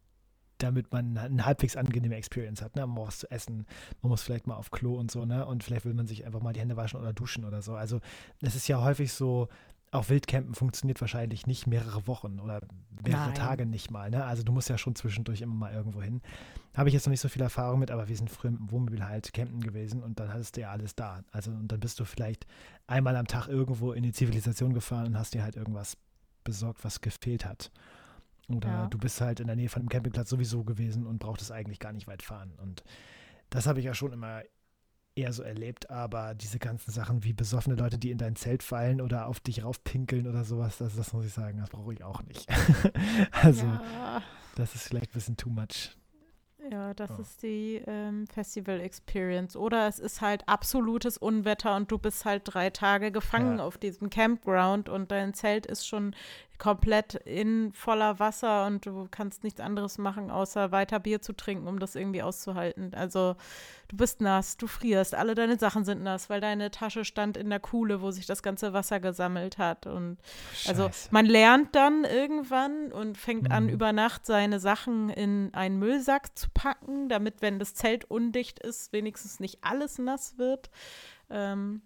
damit man eine halbwegs angenehme Experience hat. Ne? Man braucht was zu essen, man muss vielleicht mal auf Klo und so, ne? Und vielleicht will man sich einfach mal die Hände waschen oder duschen oder so. Also es ist ja häufig so, auch Wildcampen funktioniert wahrscheinlich nicht mehrere Wochen oder mehrere Nein. Tage nicht mal. Ne? Also du musst ja schon zwischendurch immer mal irgendwo hin. Habe ich jetzt noch nicht so viel Erfahrung mit, aber wir sind früher mit dem Wohnmobil halt campen gewesen und dann hattest du ja alles da. Also und dann bist du vielleicht einmal am Tag irgendwo in die Zivilisation gefahren und hast dir halt irgendwas besorgt, was gefehlt hat. Oder Ja. du bist halt in der Nähe von einem Campingplatz sowieso gewesen und brauchtest eigentlich gar nicht weit fahren. Und das habe ich ja schon immer eher so erlebt, aber diese ganzen Sachen wie besoffene Leute, die in dein Zelt fallen oder auf dich raufpinkeln oder sowas, das, das muss ich sagen, das brauche ich auch nicht. Also, ja. das ist vielleicht ein bisschen too much. Ja, das Oh. ist die ähm, Festival Experience. Oder es ist halt absolutes Unwetter und du bist halt drei Tage gefangen Ja. auf diesem Campground und dein Zelt ist schon komplett in voller Wasser und du kannst nichts anderes machen, außer weiter Bier zu trinken, um das irgendwie auszuhalten. Also du bist nass, du frierst, alle deine Sachen sind nass, weil deine Tasche stand in der Kuhle, wo sich das ganze Wasser gesammelt hat. Und also Scheiße. man lernt dann irgendwann und fängt an, Mhm. über Nacht seine Sachen in einen Müllsack zu packen, damit, wenn das Zelt undicht ist, wenigstens nicht alles nass wird. Ähm,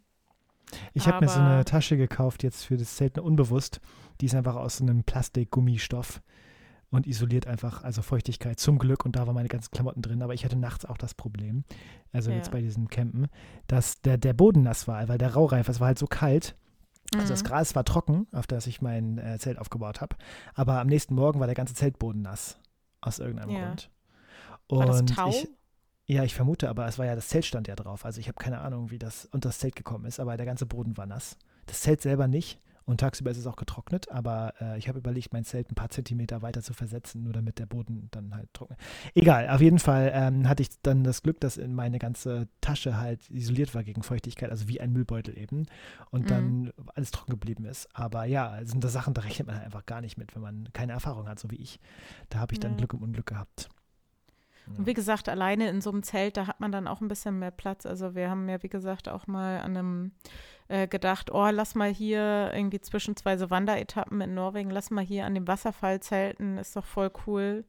Ich habe mir so aber- eine Tasche gekauft jetzt für das Zelt, unbewusst. Die ist einfach aus so einem Plastik-Gummistoff und isoliert einfach, also Feuchtigkeit zum Glück. Und da waren meine ganzen Klamotten drin. Aber ich hatte nachts auch das Problem, also Ja. jetzt bei diesem Campen, dass der, der Boden nass war, weil der Raureif, es war halt so kalt. Also das mhm. Gras war trocken, auf das ich mein äh, Zelt aufgebaut habe. Aber am nächsten Morgen war der ganze Zeltboden nass. Aus irgendeinem Ja. Grund. War das Und Tau? ich, ja, ich vermute, aber es war ja, das Zelt stand ja drauf. Also ich habe keine Ahnung, wie das unter das Zelt gekommen ist, aber der ganze Boden war nass. Das Zelt selber nicht. Und tagsüber ist es auch getrocknet, aber äh, ich habe überlegt, mein Zelt ein paar Zentimeter weiter zu versetzen, nur damit der Boden dann halt trocknet. Egal, auf jeden Fall ähm, hatte ich dann das Glück, dass in meine ganze Tasche halt isoliert war gegen Feuchtigkeit, also wie ein Müllbeutel eben. Und Mhm. dann alles trocken geblieben ist. Aber ja, es sind das Sachen, da rechnet man halt einfach gar nicht mit, wenn man keine Erfahrung hat, so wie ich. Da habe ich dann Ja. Glück im Unglück gehabt. Und wie gesagt, alleine in so einem Zelt, da hat man dann auch ein bisschen mehr Platz. Also wir haben ja, wie gesagt, auch mal an einem äh, gedacht, oh, lass mal hier irgendwie zwischen zwei so Wanderetappen in Norwegen, lass mal hier an dem Wasserfall zelten, ist doch voll cool.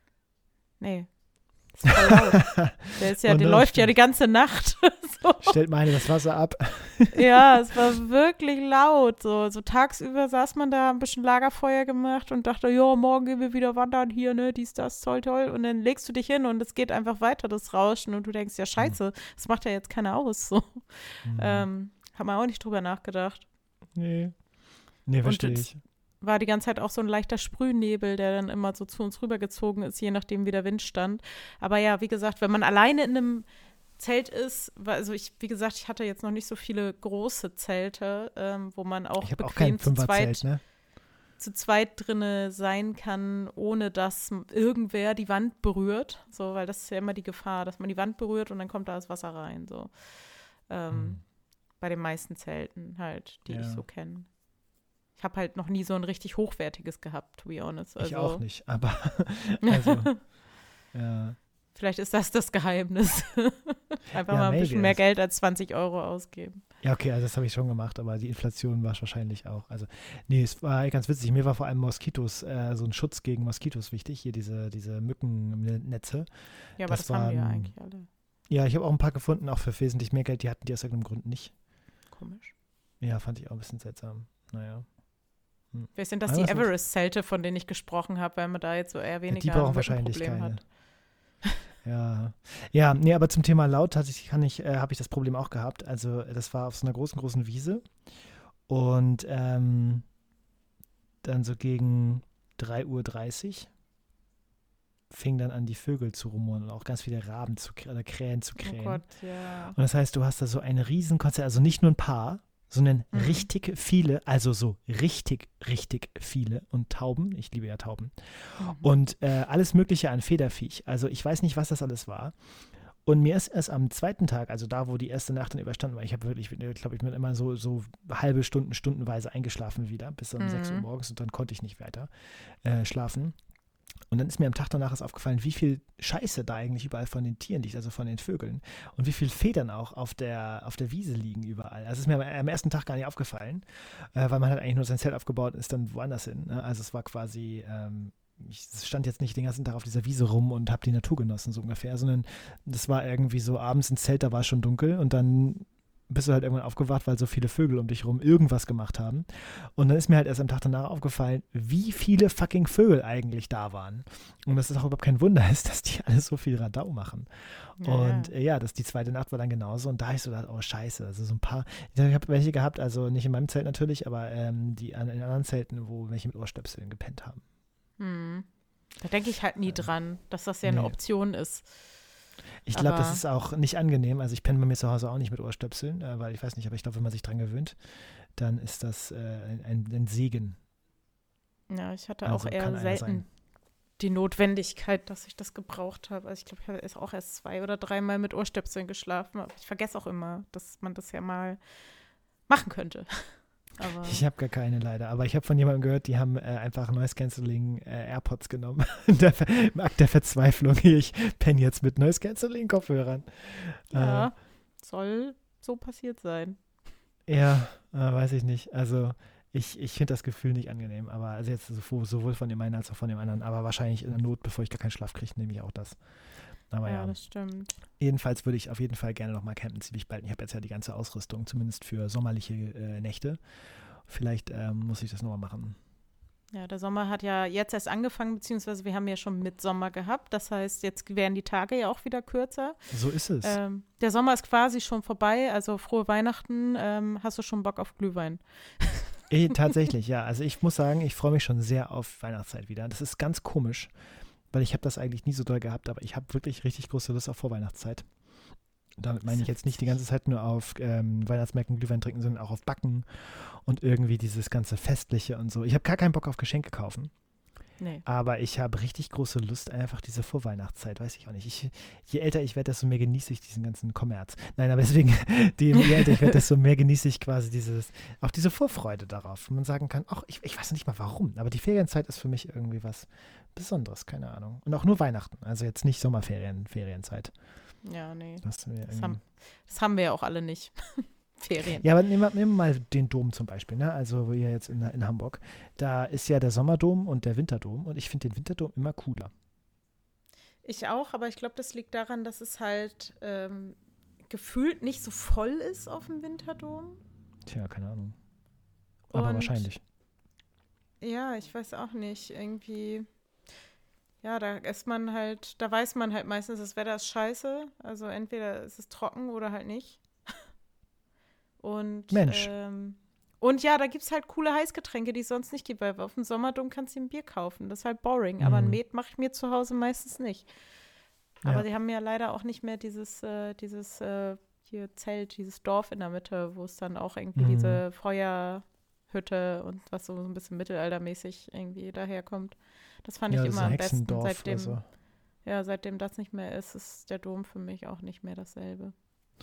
Nee, ist voll laut. Der ist ja, Oh der no, läuft ja stimmt. die ganze Nacht. so. Stellt meine das Wasser ab. Ja, es war wirklich laut. So, so tagsüber saß man da, ein bisschen Lagerfeuer gemacht und dachte, ja, morgen gehen wir wieder wandern hier, ne, dies, das, toll, toll. Und dann legst du dich hin und es geht einfach weiter, das Rauschen. Und du denkst, ja, scheiße, das macht ja jetzt keiner aus. So. Mhm. Ähm, haben wir auch nicht drüber nachgedacht. Nee. Nee, verstehe Und ich. War die ganze Zeit auch so ein leichter Sprühnebel, der dann immer so zu uns rübergezogen ist, je nachdem, wie der Wind stand. Aber ja, wie gesagt, wenn man alleine in einem Zelt ist, weil- also ich, wie gesagt, ich hatte jetzt noch nicht so viele große Zelte, ähm, wo man auch Ich habe auch kein bequem zu zweit, Fünferzelt, ne? zu zweit drinne sein kann, ohne dass irgendwer die Wand berührt. So, weil das ist ja immer die Gefahr, dass man die Wand berührt und dann kommt da das Wasser rein. So. Ähm, Hm. Bei den meisten Zelten halt, die Ja. ich so kenne. Ich habe halt noch nie so ein richtig hochwertiges gehabt, to be honest. Also, Ich auch nicht, aber also, ja. Vielleicht ist das das Geheimnis. Einfach Ja, mal ein maybe. bisschen mehr Geld als zwanzig Euro ausgeben. Ja, okay, also das habe ich schon gemacht, aber die Inflation war wahrscheinlich auch. Also, nee, es war ganz witzig. Mir war vor allem Moskitos, äh, so ein Schutz gegen Moskitos wichtig, hier diese, diese Mückennetze. Ja, aber Das das, haben wir ja waren- eigentlich alle. Ja, ich habe auch ein paar gefunden, auch für wesentlich mehr Geld. Die hatten die aus irgendeinem Grund nicht. Komisch. Ja, fand ich auch ein bisschen seltsam. Naja. Hm. Wer sind das Aber die was mit- Everest-Zelte, von denen ich gesprochen habe, weil man da jetzt so eher Ja, weniger die brauchen ein wahrscheinlich Problem keine. hat? Ja, ja, nee, aber zum Thema laut tatsächlich kann ich, äh, habe ich das Problem auch gehabt. Also das war auf so einer großen, großen Wiese und ähm, dann so gegen drei Uhr dreißig fing dann an, die Vögel zu rumoren und auch ganz viele Raben zu kr- oder Krähen zu Oh krähen. Gott, ja. Und das heißt, du hast da so ein Riesenkonzert, also nicht nur ein paar, sondern Mhm. richtig viele, also so richtig, richtig viele und Tauben, ich liebe ja Tauben, Mhm. und äh, alles Mögliche an Federviech. Also ich weiß nicht, was das alles war. Und mir ist erst am zweiten Tag, also da, wo die erste Nacht dann überstanden war, ich habe wirklich, ich glaube, ich bin immer so, so halbe Stunden, stundenweise eingeschlafen wieder, bis um Mhm. sechs Uhr morgens und dann konnte ich nicht weiter äh, schlafen. Und dann ist mir am Tag danach ist aufgefallen, wie viel Scheiße da eigentlich überall von den Tieren liegt, also von den Vögeln. Und wie viel Federn auch auf der, auf der Wiese liegen überall. Also ist mir am, am ersten Tag gar nicht aufgefallen, äh, weil man hat eigentlich nur sein Zelt aufgebaut und ist dann woanders hin. Ne? Also es war quasi, ähm, ich stand jetzt nicht den ganzen Tag auf dieser Wiese rum und habe die Natur genossen, so ungefähr, sondern das war irgendwie so abends ins Zelt, da war es schon dunkel und dann bist du halt irgendwann aufgewacht, weil so viele Vögel um dich rum irgendwas gemacht haben. Und dann ist mir halt erst am Tag danach aufgefallen, wie viele fucking Vögel eigentlich da waren. Und dass es auch überhaupt kein Wunder ist, dass die alle so viel Radau machen. Ja, Und ja. äh, ja, das, die zweite Nacht war dann genauso. Und da habe ich so gedacht, oh scheiße. Also so ein paar, ich habe welche gehabt, also nicht in meinem Zelt natürlich, aber ähm, die an, in anderen Zelten, wo welche mit Ohrstöpseln gepennt haben. Hm. Da denke ich halt nie Äh, dran, dass das ja eine nee. Option ist. Ich glaube, das Aber- ist auch nicht angenehm. Also ich penne bei mir zu Hause auch nicht mit Ohrstöpseln, äh, weil ich weiß nicht, aber ich glaube, wenn man sich dran gewöhnt, dann ist das äh, ein, ein, ein Segen. Ja, ich hatte Also auch eher kann einer selten sein. die Notwendigkeit, dass ich das gebraucht habe. Also ich glaube, ich habe jetzt auch erst zwei oder dreimal mit Ohrstöpseln geschlafen. Aber ich vergesse auch immer, dass man das ja mal machen könnte. Aber Ich habe gar keine leider, aber ich habe von jemandem gehört, die haben äh, einfach Noise Cancelling äh, AirPods genommen. Der Ver- Im Akt der Verzweiflung, hier, ich penne jetzt mit Noise Cancelling Kopfhörern. ja, soll so passiert sein. Äh, ja, äh, weiß ich nicht. Also ich, ich finde das Gefühl nicht angenehm, aber also jetzt so- sowohl von dem einen als auch von dem anderen, aber wahrscheinlich in der Not, bevor ich gar keinen Schlaf kriege, nehme ich auch das. Aber Ja, ja, das stimmt. jedenfalls würde ich auf jeden Fall gerne nochmal campen, ziemlich bald. Ich habe jetzt ja die ganze Ausrüstung, zumindest für sommerliche äh, Nächte. Vielleicht ähm, muss ich das nochmal machen. Ja, der Sommer hat ja jetzt erst angefangen, beziehungsweise wir haben ja schon Mitsommer gehabt. Das heißt, jetzt werden die Tage ja auch wieder kürzer. So ist es. Ähm, der Sommer ist quasi schon vorbei, also frohe Weihnachten. Ähm, hast du schon Bock auf Glühwein? Eh, tatsächlich, ja. Also ich muss sagen, ich freue mich schon sehr auf Weihnachtszeit wieder. Das ist ganz komisch, weil ich habe das eigentlich nie so doll gehabt, aber ich habe wirklich richtig große Lust auf Vorweihnachtszeit. Und damit meine ich jetzt nicht die ganze Zeit nur auf ähm, Weihnachtsmärkten Glühwein trinken, sondern auch auf Backen und irgendwie dieses ganze Festliche und so. Ich habe gar keinen Bock auf Geschenke kaufen, Nee. aber ich habe richtig große Lust einfach diese Vorweihnachtszeit, weiß ich auch nicht. Ich, je älter ich werde, desto mehr genieße ich diesen ganzen Kommerz. Nein, aber deswegen, die, je älter ich werde, desto mehr genieße ich quasi dieses, auch diese Vorfreude darauf, wo man sagen kann, ach, ich, ich weiß nicht mal warum, aber die Ferienzeit ist für mich irgendwie was Besonderes, keine Ahnung. Und auch nur Weihnachten, also jetzt nicht Sommerferien, Ferienzeit. Ja, nee. Das mir Das irgendwie- haben, das haben wir ja auch alle nicht. Ferien. Ja, aber nehmen wir, nehmen wir mal den Dom zum Beispiel, ne? Also hier jetzt in, in Hamburg. Da ist ja der Sommerdom und der Winterdom und ich finde den Winterdom immer cooler. Ich auch, aber ich glaube, das liegt daran, dass es halt ähm, gefühlt nicht so voll ist auf dem Winterdom. Tja, keine Ahnung. Aber Und- wahrscheinlich. Ja, ich weiß auch nicht. Irgendwie, ja, da ist man halt, da weiß man halt meistens, das Wetter ist scheiße. Also entweder ist es trocken oder halt nicht. Und, Mensch. Ähm, und ja, da gibt es halt coole Heißgetränke, die es sonst nicht gibt, weil auf dem Sommerdom kannst du ein Bier kaufen. Das ist halt boring. Aber ein Mhm. Met mache ich mir zu Hause meistens nicht. Aber Ja. die haben ja leider auch nicht mehr dieses, äh, dieses äh, hier Zelt, dieses Dorf in der Mitte, wo es dann auch irgendwie Mhm. diese Feuerhütte und was so ein bisschen mittelaltermäßig irgendwie daherkommt. Das fand Ja, ich so immer ein am besten. Hexendorf oder Seitdem, so. ja, seitdem das nicht mehr ist, ist der Dom für mich auch nicht mehr dasselbe.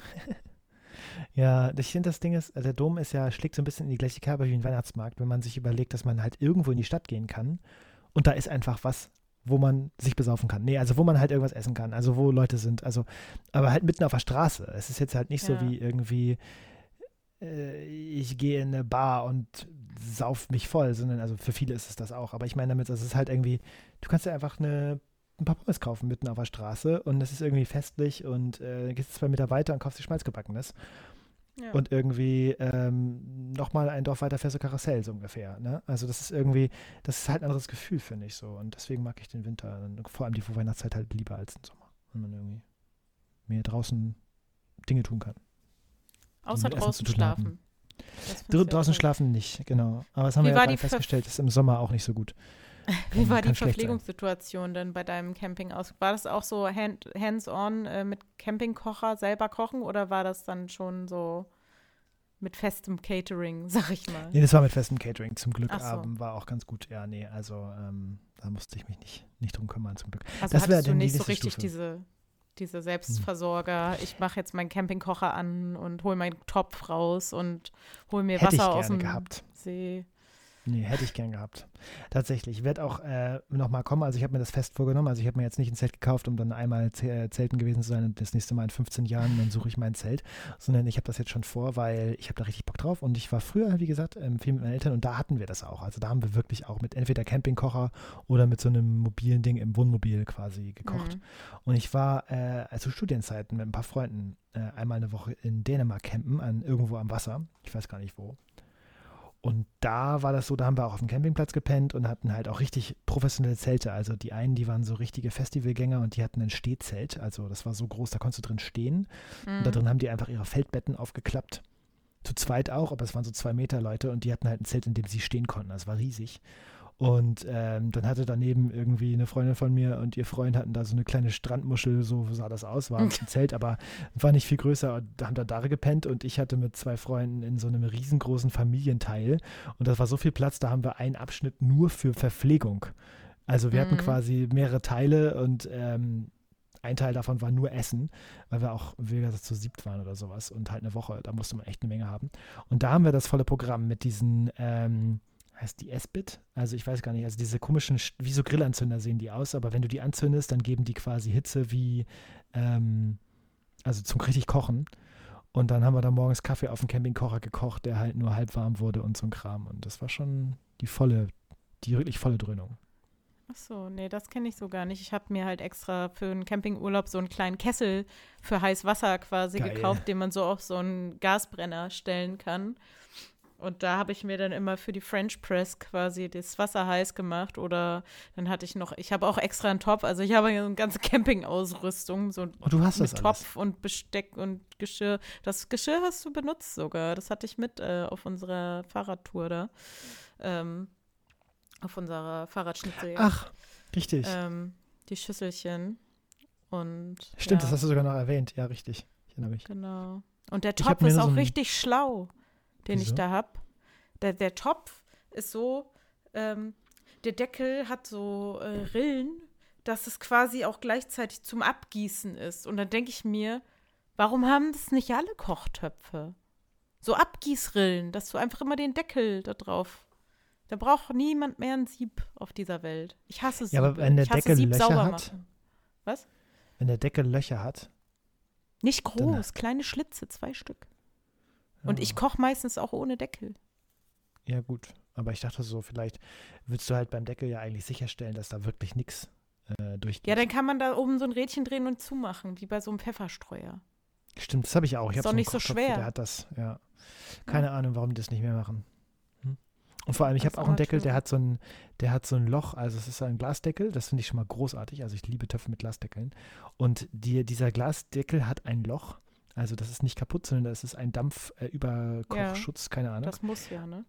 Ja, ich finde, das Ding ist, äh, der Dom ist ja, schlägt so ein bisschen in die gleiche Kerbe wie ein Weihnachtsmarkt, wenn man sich überlegt, dass man halt irgendwo in die Stadt gehen kann und da ist einfach was, wo man sich besaufen kann. Nee, also wo man halt irgendwas essen kann, also wo Leute sind, also, aber halt mitten auf der Straße. Es ist jetzt halt nicht so Ja. wie irgendwie, äh, ich gehe in eine Bar und sauf mich voll, sondern, also für viele ist es das auch, aber ich meine damit, es ist halt irgendwie, du kannst ja einfach eine ein paar Pommes kaufen mitten auf der Straße und das ist irgendwie festlich und äh, gehst zwei Meter weiter und kaufst dir Schmalzgebackenes. Ja. und irgendwie ähm, nochmal ein Dorf weiter fährst du Karussell, so ungefähr. Ne? Also das ist irgendwie, das ist halt ein anderes Gefühl, finde ich so. Und deswegen mag ich den Winter, und vor allem die Vorweihnachtszeit halt lieber als den Sommer. Wenn man irgendwie mehr draußen Dinge tun kann. Außer mit Essen draußen zu tun haben. schlafen. Das Dr findest du draußen ja schlafen nicht, genau. Aber das haben Wie wir ja war gerade die Ver- festgestellt, das ist im Sommer auch nicht so gut. Wie war die Kann schlecht sein. Verpflegungssituation denn bei deinem Camping aus? War das auch so hand, hands-on äh, mit Campingkocher selber kochen oder war das dann schon so mit festem Catering, sag ich mal? Nee, das war mit festem Catering zum Glück. Ach so. Aber war auch ganz gut. Ja, nee, also ähm, da musste ich mich nicht, nicht drum kümmern, zum Glück. Also das wär hattest du dann die nicht so nächste richtig Stufe. diese, diese Selbstversorger, ich mache jetzt meinen Campingkocher an und hole meinen Topf raus und hole mir Hätte ich Wasser aus gerne dem gehabt. See. Nee, hätte ich gern gehabt. Tatsächlich. Ich werde auch äh, nochmal kommen. Also ich habe mir das fest vorgenommen. Also ich habe mir jetzt nicht ein Zelt gekauft, um dann einmal Z- Zelten gewesen zu sein und das nächste Mal in fünfzehn Jahren, dann suche ich mein Zelt. Sondern ich habe das jetzt schon vor, weil ich habe da richtig Bock drauf. Und ich war früher, wie gesagt, ähm, viel mit meinen Eltern und da hatten wir das auch. Also da haben wir wirklich auch mit entweder Campingkocher oder mit so einem mobilen Ding im Wohnmobil quasi gekocht. Mhm. Und ich war äh, zu Studienzeiten mit ein paar Freunden äh, einmal eine Woche in Dänemark campen, an, irgendwo am Wasser. Ich weiß gar nicht wo. Und da war das so, da haben wir auch auf dem Campingplatz gepennt und hatten halt auch richtig professionelle Zelte. Also die einen, die waren so richtige Festivalgänger und die hatten ein Stehzelt. Also das war so groß, da konntest du drin stehen. Mhm. Und da drin haben die einfach ihre Feldbetten aufgeklappt. Zu zweit auch, aber es waren so zwei Meter Leute und die hatten halt ein Zelt, in dem sie stehen konnten. Das war riesig. Und ähm, dann hatte daneben irgendwie eine Freundin von mir und ihr Freund hatten da so eine kleine Strandmuschel, so sah das aus, war ein Zelt, aber war nicht viel größer. Und da haben da da gepennt und ich hatte mit zwei Freunden in so einem riesengroßen Familienteil und das war so viel Platz, da haben wir einen Abschnitt nur für Verpflegung. Also wir hatten Mhm. quasi mehrere Teile und ähm, ein Teil davon war nur Essen, weil wir auch, wie gesagt, zu siebt waren oder sowas und halt eine Woche, da musste man echt eine Menge haben. Und da haben wir das volle Programm mit diesen, ähm, heißt die S-Bit? Also ich weiß gar nicht, also diese komischen, Sch- wie so Grillanzünder sehen die aus, aber wenn du die anzündest, dann geben die quasi Hitze wie, ähm, also zum richtig Kochen. Und dann haben wir da morgens Kaffee auf dem Campingkocher gekocht, der halt nur halb warm wurde und so ein Kram. Und das war schon die volle, die wirklich volle Dröhnung. Ach so, nee, das kenne ich so gar nicht. Ich habe mir halt extra für einen Campingurlaub so einen kleinen Kessel für heiß Wasser quasi Geil. gekauft, den man so auf so einen Gasbrenner stellen kann. Und da habe ich mir dann immer für die French Press quasi das Wasser heiß gemacht oder dann hatte ich noch, ich habe auch extra einen Topf, also ich habe ja so eine ganze Campingausrüstung, so Und du hast mit das alles. Topf und Besteck und Geschirr. Das Geschirr hast du benutzt sogar, das hatte ich mit äh, auf unserer Fahrradtour da, ähm, auf unserer Fahrradschnitzel. Ach, richtig. Ähm, die Schüsselchen und Stimmt, ja, das hast du sogar noch erwähnt. Ja, richtig. Ich erinnere mich. genau. Und der Ich hab Topf mir ist nur so auch ein- richtig schlau, den Wieso? ich da habe. Der, der Topf ist so, ähm, der Deckel hat so äh, Rillen, dass es quasi auch gleichzeitig zum Abgießen ist. Und dann denke ich mir, warum haben das nicht alle Kochtöpfe? So Abgießrillen, dass du einfach immer den Deckel da drauf. Da braucht niemand mehr ein Sieb auf dieser Welt. Ich hasse Siebe. Ja, aber wenn der ich hasse Deckel Sieb Löcher sauber hat? machen. Was? Wenn der Deckel Löcher hat. Nicht Dann- groß, kleine Schlitze, zwei Stück. Und ja. ich koche meistens auch ohne Deckel. Ja, gut. Aber ich dachte so, vielleicht würdest du halt beim Deckel ja eigentlich sicherstellen, dass da wirklich nichts äh, durchgeht. Ja, dann kann man da oben so ein Rädchen drehen und zumachen, wie bei so einem Pfefferstreuer. Stimmt, das habe ich auch. Ich Ist habe doch so einen nicht so Kochtopf, schwer. der hat das, ja. Keine Ahnung, warum die das nicht mehr machen. Hm? Und vor allem, ich habe auch einen Deckel, der hat so ein, der hat so ein Loch, also es ist ein Glasdeckel, das finde ich schon mal großartig. Also ich liebe Töpfe mit Glasdeckeln. Und die, dieser Glasdeckel hat ein Loch, also das ist nicht kaputt, sondern das ist ein Dampfüberkochschutz, äh, keine Ahnung. Das muss ja, ne?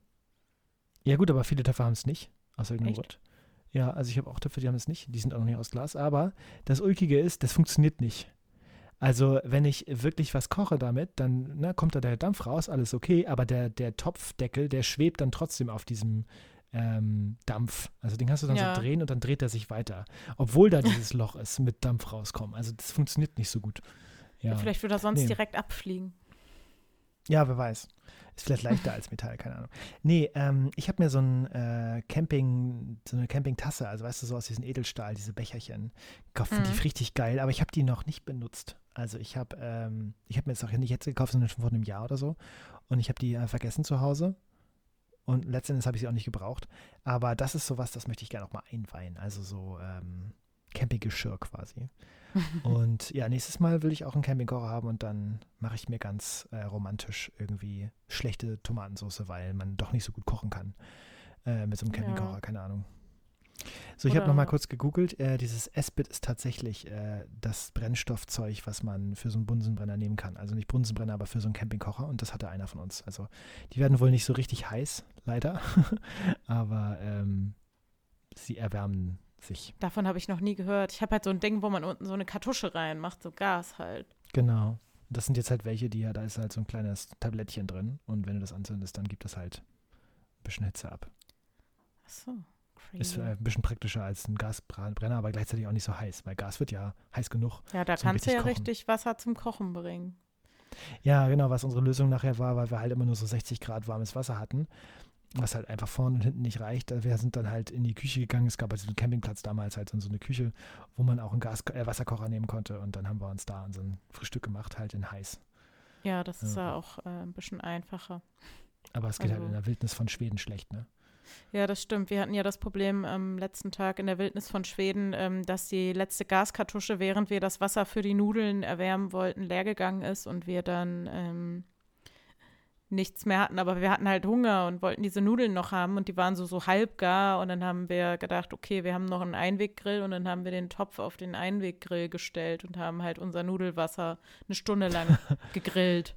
Ja gut, aber viele Töpfe haben es nicht, aus irgendeinem Echt? Grund. Ja, also ich habe auch Töpfe, die haben es nicht, die sind auch noch nicht aus Glas, aber das Ulkige ist, das funktioniert nicht. Also wenn ich wirklich was koche damit, dann ne, kommt da der Dampf raus, alles okay, aber der, der Topfdeckel, der schwebt dann trotzdem auf diesem ähm, Dampf. Also den kannst du dann Ja. so drehen und dann dreht er sich weiter. Obwohl da dieses Loch ist mit Dampf rauskommen. Also das funktioniert nicht so gut. Ja, Vielleicht würde er sonst Nee. direkt abfliegen. ja, wer weiß. Ist vielleicht leichter als Metall, keine Ahnung. Nee, ähm, ich habe mir so ein äh, Camping, so eine Campingtasse, also weißt du, so aus diesem Edelstahl, diese Becherchen, gekauft. Finde Mhm. ich richtig geil, aber ich habe die noch nicht benutzt. Also ich habe ähm, ich habe mir jetzt auch nicht jetzt gekauft, sondern schon vor einem Jahr oder so. Und ich habe die äh, vergessen zu Hause. Und letztendlich habe ich sie auch nicht gebraucht. Aber das ist sowas, das möchte ich gerne auch mal einweihen. Also so, ähm, Campinggeschirr quasi. Und ja, nächstes Mal will ich auch einen Campingkocher haben und dann mache ich mir ganz äh, romantisch irgendwie schlechte Tomatensauce, weil man doch nicht so gut kochen kann äh, mit so einem Campingkocher, Ja. keine Ahnung. So, ich habe Oder nochmal kurz gegoogelt. Äh, dieses S-Bit ist tatsächlich äh, das Brennstoffzeug, was man für so einen Bunsenbrenner nehmen kann. Also nicht Bunsenbrenner, aber für so einen Campingkocher. Und das hatte einer von uns. Also die werden wohl nicht so richtig heiß, leider. aber ähm, sie erwärmen sich. davon habe ich noch nie gehört. Ich habe halt so ein Ding, wo man unten so eine Kartusche reinmacht, so Gas halt. Genau. Das sind jetzt halt welche, die ja, da ist halt so ein kleines Tablettchen drin. Und wenn du das anzündest, dann gibt das halt ein bisschen Hitze ab. Ach so, Ist crazy. äh, ein bisschen praktischer als ein Gasbrenner, aber gleichzeitig auch nicht so heiß, weil Gas wird ja heiß genug. Ja, da zum kannst du richtig ja kochen. richtig Wasser zum Kochen bringen. Ja, genau, was unsere Lösung nachher war, weil wir halt immer nur so sechzig Grad warmes Wasser hatten, was halt einfach vorne und hinten nicht reicht. Wir sind dann halt in die Küche gegangen. Es gab bei diesem Campingplatz damals halt so eine Küche, wo man auch einen Gas äh, Wasserkocher nehmen konnte und dann haben wir uns da so ein Frühstück gemacht, halt in heiß. Ja, das ist Ja. ja auch äh, ein bisschen einfacher. Aber es geht halt Also- in der Wildnis von Schweden schlecht, ne? Ja, das stimmt. Wir hatten ja das Problem am letzten Tag in der Wildnis von Schweden, ähm, dass die letzte Gaskartusche, während wir das Wasser für die Nudeln erwärmen wollten, leer gegangen ist und wir dann ähm, nichts mehr hatten. Aber wir hatten halt Hunger und wollten diese Nudeln noch haben und die waren so, so halb gar. Und dann haben wir gedacht, okay, wir haben noch einen Einweggrill und dann haben wir den Topf auf den Einweggrill gestellt und haben halt unser Nudelwasser eine Stunde lang gegrillt.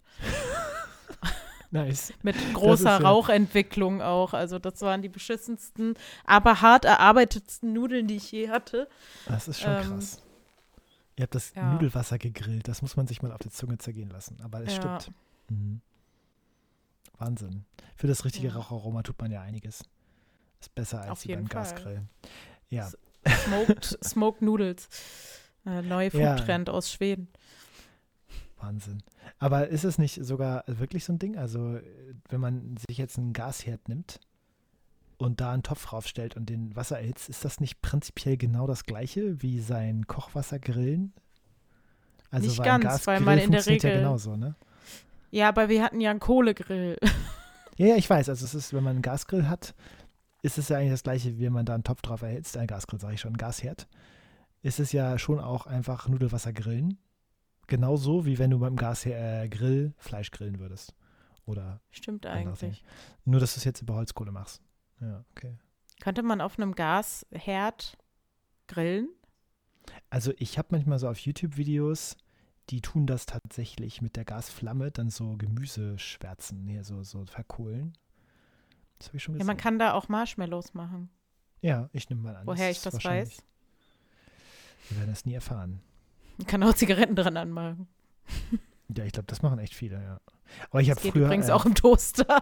Nice. Mit großer ist ja- Rauchentwicklung auch. Also das waren die beschissensten, aber hart erarbeitetsten Nudeln, die ich je hatte. Das ist schon Ähm, krass. Ihr habt das ja. Nudelwasser gegrillt. Das muss man sich mal auf der Zunge zergehen lassen. Aber es Ja. stimmt. Mhm. Wahnsinn. Für das richtige Ja. Raucharoma tut man ja einiges. Ist besser als Auf wie beim jeden Fall. Gasgrill. Ja. Smoked, Smoked Noodles. Äh, neue Ja. Foodtrend aus Schweden. Wahnsinn. Aber ist es nicht sogar wirklich so ein Ding? Also, wenn man sich jetzt einen Gasherd nimmt und da einen Topf raufstellt und den Wasser erhitzt, ist das nicht prinzipiell genau das Gleiche wie sein Kochwasser grillen? Also, Nicht weil ein ganz, weil Gasgrill man in der funktioniert ja Regel- genauso, ne? Ja, aber wir hatten ja einen Kohlegrill. Ja, ja, ich weiß. Also, es ist, wenn man einen Gasgrill hat, ist es ja eigentlich das Gleiche, wie wenn man da einen Topf drauf erhitzt. Ein Gasgrill, sage ich schon, ein Gasherd. Ist es ja schon auch einfach Nudelwasser grillen. Genauso wie wenn du beim Gasgrill Fleisch grillen würdest. Oder Stimmt Anderes eigentlich. nur, dass du es jetzt über Holzkohle machst. Ja, okay. Könnte man auf einem Gasherd grillen? Also ich habe manchmal so auf YouTube-Videos, die tun das tatsächlich mit der Gasflamme, dann so Gemüseschwärzen hier so, so verkohlen. Das habe ich schon Ja, gesehen. man kann da auch Marshmallows machen. Ja, ich nehme mal an. Woher ich ist das wahrscheinlich- weiß. Wir werden es nie erfahren. Man kann auch Zigaretten dran anmachen. Ja, ich glaube, das machen echt viele, ja. Aber ich Das habe geht früher, übrigens äh, auch im Toaster.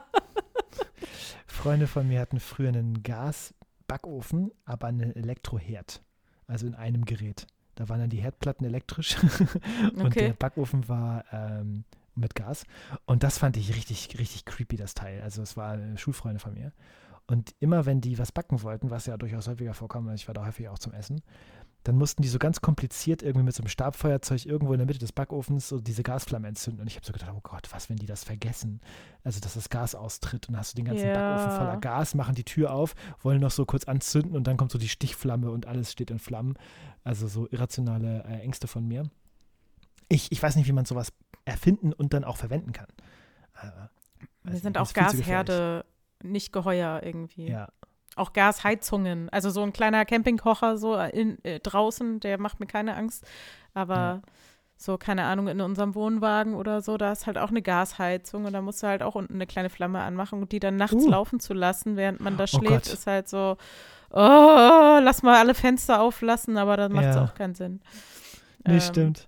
Freunde von mir hatten früher einen Gasbackofen, aber einen Elektroherd. Also in einem Gerät. Da waren dann die Herdplatten elektrisch und Okay. der Backofen war ähm, mit Gas. Und das fand ich richtig, richtig creepy, das Teil. Also es waren Schulfreunde von mir. Und immer wenn die was backen wollten, was ja durchaus häufiger vorkam, also ich war da häufig auch zum Essen, dann mussten die so ganz kompliziert irgendwie mit so einem Stabfeuerzeug irgendwo in der Mitte des Backofens so diese Gasflamme entzünden. Und ich habe so gedacht, oh Gott, was, wenn die das vergessen? Also, dass das Gas austritt und dann hast du den ganzen Ja. Backofen voller Gas, machen die Tür auf, wollen noch so kurz anzünden und dann kommt so die Stichflamme und alles steht in Flammen. Also so irrationale äh, Ängste von mir. Ich, ich weiß nicht, wie man sowas erfinden und dann auch verwenden kann. Äh, Wir weiß sind nicht, auch ist viel zu gefährlich. Gasherde nicht geheuer irgendwie. Ja, Auch Gasheizungen. Also so ein kleiner Campingkocher so in, äh, draußen, der macht mir keine Angst. Aber Ja. so, keine Ahnung, in unserem Wohnwagen oder so, da ist halt auch eine Gasheizung und da musst du halt auch unten eine kleine Flamme anmachen und die dann nachts Uh. laufen zu lassen, während man da Oh schläft, Gott. ist halt so, oh, lass mal alle Fenster auflassen, aber dann macht es Ja. auch keinen Sinn. nee, Ähm, stimmt.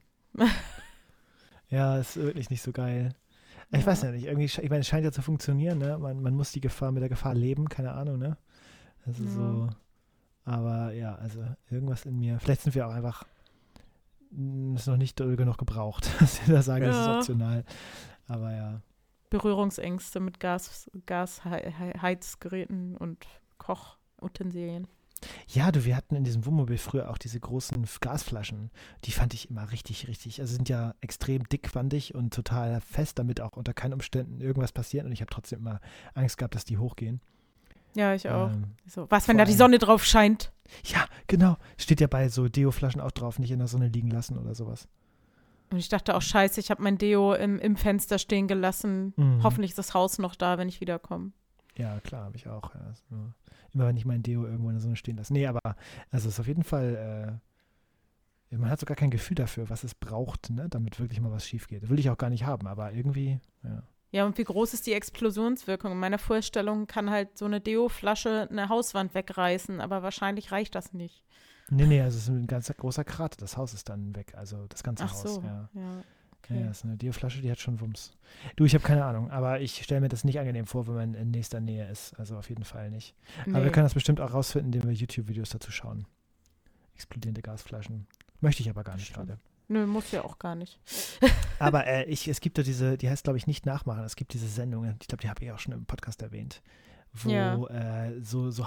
Ja, ist wirklich nicht so geil. Ich Ja. weiß ja nicht, irgendwie, sch- ich meine, es scheint ja zu funktionieren, ne? Man, man muss die Gefahr mit der Gefahr leben, keine Ahnung, ne? Also Ja. so, aber ja, also irgendwas in mir, vielleicht sind wir auch einfach, mh, ist noch nicht doll genug gebraucht, dass wir da sagen, das ist Ja. optional. Aber ja, Berührungsängste mit Gas, Gasheizgeräten und Kochutensilien. ja, du, wir hatten in diesem Wohnmobil früher auch diese großen F- Gasflaschen. Die fand ich immer richtig, richtig, also sind ja extrem dickwandig und total fest, damit auch unter keinen Umständen irgendwas passiert. Und ich habe trotzdem immer Angst gehabt, dass die hochgehen. Ja, ich auch. Ähm, so, was, wenn vor da die allem- Sonne drauf scheint? Ja, genau. Steht ja bei so Deo-Flaschen auch drauf, nicht in der Sonne liegen lassen oder sowas. Und ich dachte auch, scheiße, ich habe mein Deo im, im Fenster stehen gelassen. Mhm. Hoffentlich ist das Haus noch da, wenn ich wiederkomme. Ja, klar, habe ich auch. Ja. Also, immer wenn ich mein Deo irgendwo in der Sonne stehen lasse. Nee, aber also es ist auf jeden Fall, äh, man hat so gar kein Gefühl dafür, was es braucht, ne, damit wirklich mal was schief geht. Will ich auch gar nicht haben, aber irgendwie, ja. Ja, und wie groß ist die Explosionswirkung? In meiner Vorstellung kann halt so eine Deo-Flasche eine Hauswand wegreißen, aber wahrscheinlich reicht das nicht. Nee, nee, also es ist ein ganz großer Krater. Das Haus ist dann weg, also das ganze Ach Haus. so, Ja. ja. Ja, Okay. das ist eine Deo-Flasche, die hat schon Wumms. Du, ich habe keine Ahnung, aber ich stelle mir das nicht angenehm vor, wenn man in nächster Nähe ist. Also auf jeden Fall nicht. Aber wir Nee. können das bestimmt auch rausfinden, indem wir YouTube-Videos dazu schauen. Explodierende Gasflaschen. Möchte ich aber gar nicht Stimmt. gerade. Nö, muss ja auch gar nicht. Aber äh, ich, es gibt ja diese, die heißt, glaube ich, nicht nachmachen. Es gibt diese Sendung, ich glaube, die habe ich auch schon im Podcast erwähnt, wo Ja. äh, so, so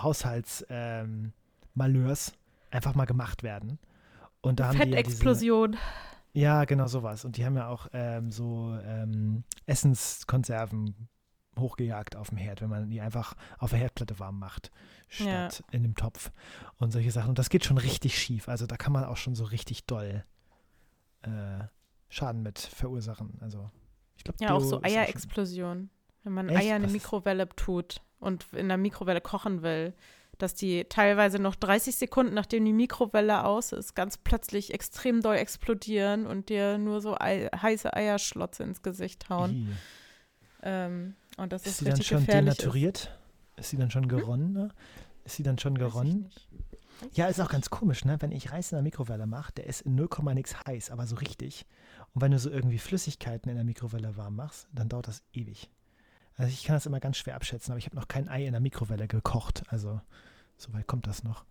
Haushalts-Malheurs einfach mal gemacht werden. Und da haben die ja diese, Fettexplosion. ja, genau sowas. Und die haben ja auch ähm, so ähm, Essenskonserven hochgejagt auf dem Herd, wenn man die einfach auf der Herdplatte warm macht, statt in dem Topf und solche Sachen. Und das geht schon richtig schief. Also da kann man auch schon so richtig doll äh, Schaden mit verursachen. Also ich glaube, Ja, auch so Eierexplosion. Wenn man Echt? Eier in eine Was ist- Mikrowelle tut und in der Mikrowelle kochen will, dass die teilweise noch dreißig Sekunden, nachdem die Mikrowelle aus ist, ganz plötzlich extrem doll explodieren und dir nur so Ei heiße Eierschlotze ins Gesicht hauen. Ähm, und das Ist ist sie dann richtig schon gefährlich. Ist. denaturiert? Ist sie dann schon geronnen? Ne? Ist sie dann schon Weiß ich geronnen? nicht. Weiß Ja, ich ist auch nicht. ganz komisch, ne? Wenn ich Reis in der Mikrowelle mache, der ist in null Komma nix heiß, aber so richtig. Und wenn du so irgendwie Flüssigkeiten in der Mikrowelle warm machst, dann dauert das ewig. Also ich kann das immer ganz schwer abschätzen, aber ich habe noch kein Ei in der Mikrowelle gekocht. Also so weit kommt das noch.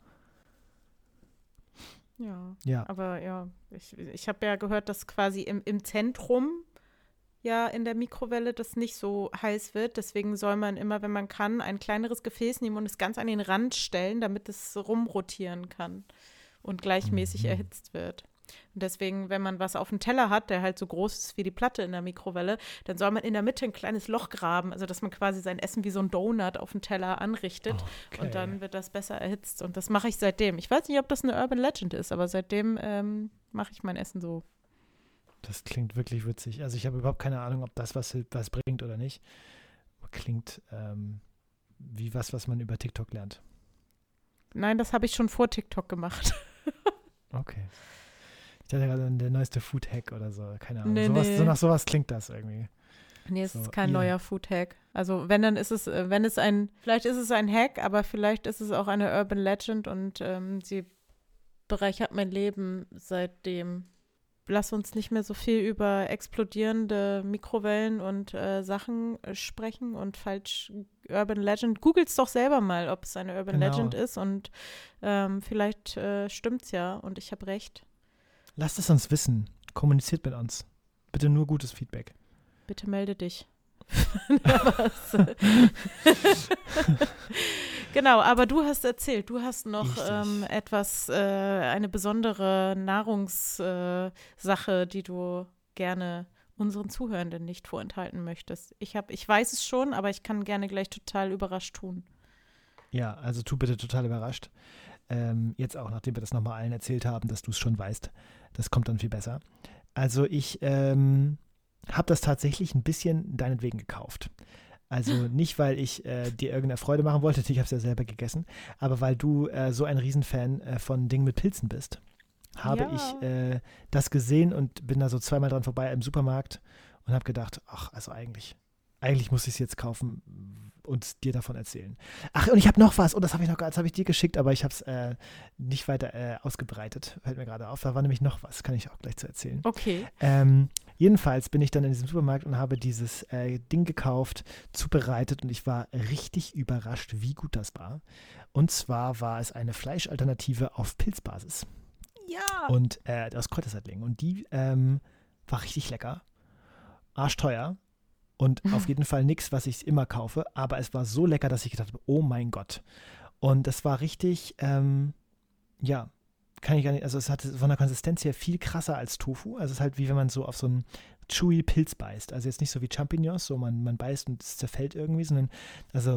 Ja, Ja, aber ja, ich, ich habe ja gehört, dass quasi im, im Zentrum ja in der Mikrowelle das nicht so heiß wird. Deswegen soll man immer, wenn man kann, ein kleineres Gefäß nehmen und es ganz an den Rand stellen, damit es rumrotieren kann und gleichmäßig Mhm. erhitzt wird. Und deswegen, wenn man was auf dem Teller hat, der halt so groß ist wie die Platte in der Mikrowelle, dann soll man in der Mitte ein kleines Loch graben, also dass man quasi sein Essen wie so ein Donut auf dem Teller anrichtet. okay. Und dann wird das besser erhitzt. Und das mache ich seitdem. Ich weiß nicht, ob das eine Urban Legend ist, aber seitdem ähm, mache ich mein Essen so. Das klingt wirklich witzig. Also ich habe überhaupt keine Ahnung, ob das was, was bringt oder nicht. Klingt ähm, wie was, was man über TikTok lernt. Nein, das habe ich schon vor TikTok gemacht. Okay. Ich dachte gerade an der neueste Food-Hack oder so. Keine Ahnung. Nee, sowas, nee. So nach sowas klingt das irgendwie. Nee, es So, ist kein ihr- neuer Food-Hack. Also wenn, dann ist es, äh, wenn es ein, vielleicht ist es ein Hack, aber vielleicht ist es auch eine Urban Legend und ähm, sie bereichert mein Leben seitdem. Lass uns nicht mehr so viel über explodierende Mikrowellen und äh, Sachen äh, sprechen und falsch Urban Legend. Googles doch selber mal, ob es eine Urban Genau. Legend ist und ähm, vielleicht äh, stimmt's ja und ich habe recht. Lasst es uns wissen. Kommuniziert mit uns. Bitte nur gutes Feedback. Bitte melde dich. Was? Genau, aber du hast erzählt, du hast noch Richtig. ähm, etwas, äh, eine besondere Nahrungssache, äh, Sache, die du gerne unseren Zuhörenden nicht vorenthalten möchtest. Ich hab, ich weiß es schon, aber ich kann gerne gleich total überrascht tun. Ja, also tu bitte total überrascht. Ähm, jetzt auch, nachdem wir das nochmal allen erzählt haben, dass du es schon weißt. Das kommt dann viel besser. Also ich ähm, habe das tatsächlich ein bisschen deinetwegen gekauft. Also nicht, weil ich äh, dir irgendeine Freude machen wollte, ich habe es ja selber gegessen, aber weil du äh, so ein Riesenfan äh, von Dingen mit Pilzen bist, habe Ja. ich äh, das gesehen und bin da so zweimal dran vorbei im Supermarkt und habe gedacht, ach, also eigentlich, eigentlich muss ich es jetzt kaufen und dir davon erzählen. Ach, und ich habe noch was, und das habe ich noch, das habe ich dir geschickt, aber ich habe es äh, nicht weiter äh, ausgebreitet, fällt mir gerade auf. Da war nämlich noch was, kann ich auch gleich zu erzählen. Okay. Ähm, jedenfalls bin ich dann in diesem Supermarkt und habe dieses äh, Ding gekauft, zubereitet und ich war richtig überrascht, wie gut das war. Und zwar war es eine Fleischalternative auf Pilzbasis Ja. und äh, aus Kräuterseitling. Und die ähm, war richtig lecker, arschteuer und auf jeden Fall nichts, was ich immer kaufe. Aber es war so lecker, dass ich gedacht habe, oh mein Gott. Und das war richtig, ähm, ja, kann ich gar nicht, also es hatte von der Konsistenz her viel krasser als Tofu. Also es ist halt wie wenn man so auf so einen chewy Pilz beißt. Also jetzt nicht so wie Champignons, so man, man beißt und es zerfällt irgendwie, sondern also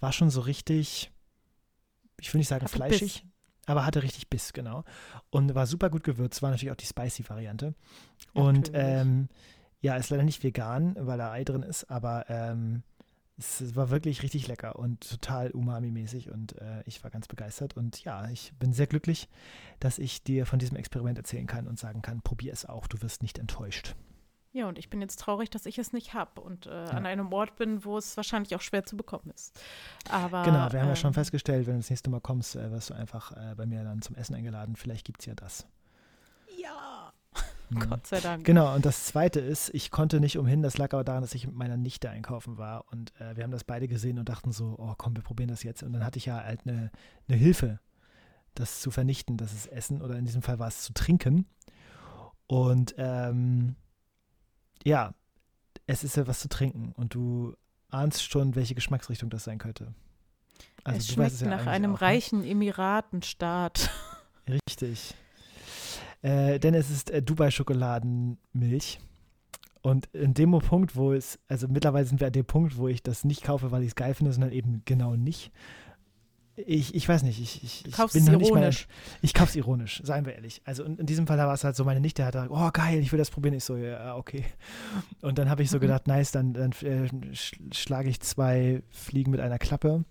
war schon so richtig, ich will nicht sagen Hatte fleischig, Biss. aber hatte richtig Biss, genau. Und war super gut gewürzt, war natürlich auch die Spicy-Variante. Und Natürlich. ähm, ja, ist leider nicht vegan, weil da Ei drin ist, aber ähm, es war wirklich richtig lecker und total umami-mäßig und äh, ich war ganz begeistert. Und ja, ich bin sehr glücklich, dass ich dir von diesem Experiment erzählen kann und sagen kann, probier es auch, du wirst nicht enttäuscht. Ja, und ich bin jetzt traurig, dass ich es nicht habe und äh, Ja. an einem Ort bin, wo es wahrscheinlich auch schwer zu bekommen ist. Aber Genau, wir haben ja schon ähm, festgestellt, wenn du das nächste Mal kommst, äh, wirst du einfach äh, bei mir dann zum Essen eingeladen. Vielleicht gibt es ja das. ja, Mhm. Gott sei Dank. Genau, und das Zweite ist, ich konnte nicht umhin, das lag aber daran, dass ich mit meiner Nichte einkaufen war und äh, wir haben das beide gesehen und dachten so, oh komm, wir probieren das jetzt. Und dann hatte ich ja halt eine, eine Hilfe, das zu vernichten, das ist Essen oder in diesem Fall war es zu trinken. Und ähm, ja, es ist ja was zu trinken und du ahnst schon, welche Geschmacksrichtung das sein könnte. Also es du schmeckt weißt es ja nach eigentlich einem auch, ne? reichen Emiratenstaat. Richtig. Äh, denn es ist äh, Dubai-Schokoladenmilch. Und in dem Punkt, wo es, also mittlerweile sind wir an dem Punkt, wo ich das nicht kaufe, weil ich es geil finde, sondern eben genau nicht. Ich, ich weiß nicht, ich, ich, ich Kaufst bin es noch nicht mal, ironisch. ich kauf's ironisch, seien wir ehrlich. Also in, in diesem Fall war es halt so, meine Nichte hat gesagt, oh geil, ich will das probieren. Ich so, ja, okay. Und dann habe ich so Mhm. gedacht, nice, dann, dann äh, sch- schlage ich zwei Fliegen mit einer Klappe.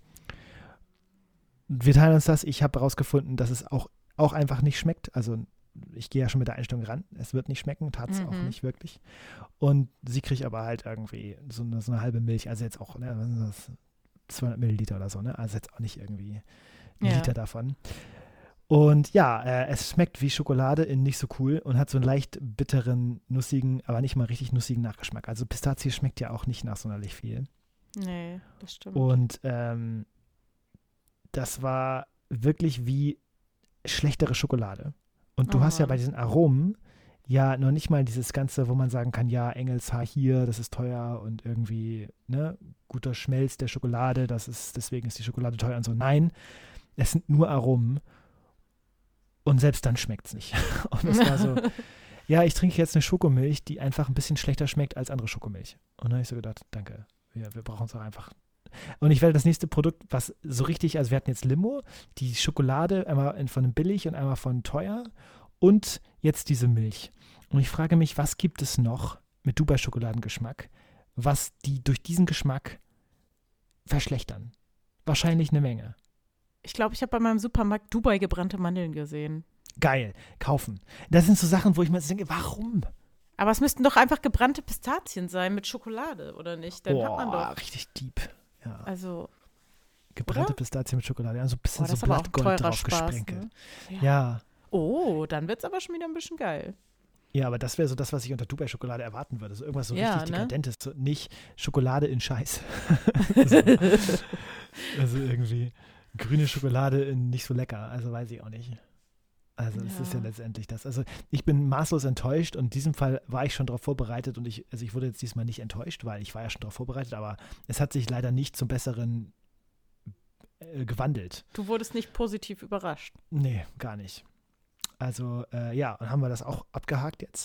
Wir teilen uns das. Ich habe herausgefunden, dass es auch, auch einfach nicht schmeckt. Also ich gehe ja schon mit der Einstellung ran. Es wird nicht schmecken, tat es Mhm. auch nicht wirklich. Und sie kriegt aber halt irgendwie so eine, so eine halbe Milch. Also jetzt auch, ne, was ist das? zweihundert Milliliter oder so, ne? Also jetzt auch nicht irgendwie ein Ja. Liter davon. Und ja, äh, es schmeckt wie Schokolade in nicht so cool und hat so einen leicht bitteren, nussigen, aber nicht mal richtig nussigen Nachgeschmack. Also Pistazie schmeckt ja auch nicht nach sonderlich viel. Nee, das stimmt. Und ähm, das war wirklich wie schlechtere Schokolade. Und du Oh hast ja bei Mann. diesen Aromen ja noch nicht mal dieses Ganze, wo man sagen kann, ja, Engelshaar hier, das ist teuer und irgendwie, ne, guter Schmelz der Schokolade, das ist, deswegen ist die Schokolade teuer und so. Nein, es sind nur Aromen und selbst dann schmeckt es nicht. Und es war so, ja, ich trinke jetzt eine Schokomilch, die einfach ein bisschen schlechter schmeckt als andere Schokomilch. Und dann habe ich so gedacht, danke, wir, wir brauchen es auch einfach. Und ich werde das nächste Produkt, was so richtig, also wir hatten jetzt Limo, die Schokolade, einmal in- von billig und einmal von teuer und jetzt diese Milch. Und ich frage mich, was gibt es noch mit Dubai-Schokoladengeschmack, was die durch diesen Geschmack verschlechtern? Wahrscheinlich eine Menge. Ich glaube, ich habe bei meinem Supermarkt Dubai gebrannte Mandeln gesehen. Geil, kaufen. Das sind so Sachen, wo ich mir jetzt denke, warum? Aber es müssten doch einfach gebrannte Pistazien sein mit Schokolade, oder nicht? Dann hat man Boah, doch. richtig deep. Ja. Also, Gebrannte oder? Pistazien mit Schokolade, also ein bisschen Oh, das so ist aber auch ein Blattgold teurer drauf Spaß. gesprenkelt. Ne? Ja. Oh, dann wird es aber schon wieder ein bisschen geil. Ja, aber das wäre so das, was ich unter Dubai-Schokolade erwarten würde. So irgendwas so Ja, richtig ne? Dekadentes, so nicht Schokolade in Scheiß. so. Also irgendwie grüne Schokolade in nicht so lecker, also weiß ich auch nicht. Also es ist ja Ja. letztendlich das. Also ich bin maßlos enttäuscht und in diesem Fall war ich schon darauf vorbereitet und ich, also ich wurde jetzt diesmal nicht enttäuscht, weil ich war ja schon darauf vorbereitet, aber es hat sich leider nicht zum Besseren äh, gewandelt. Du wurdest nicht positiv überrascht. Nee, gar nicht. Also äh, ja, und haben wir das auch abgehakt jetzt.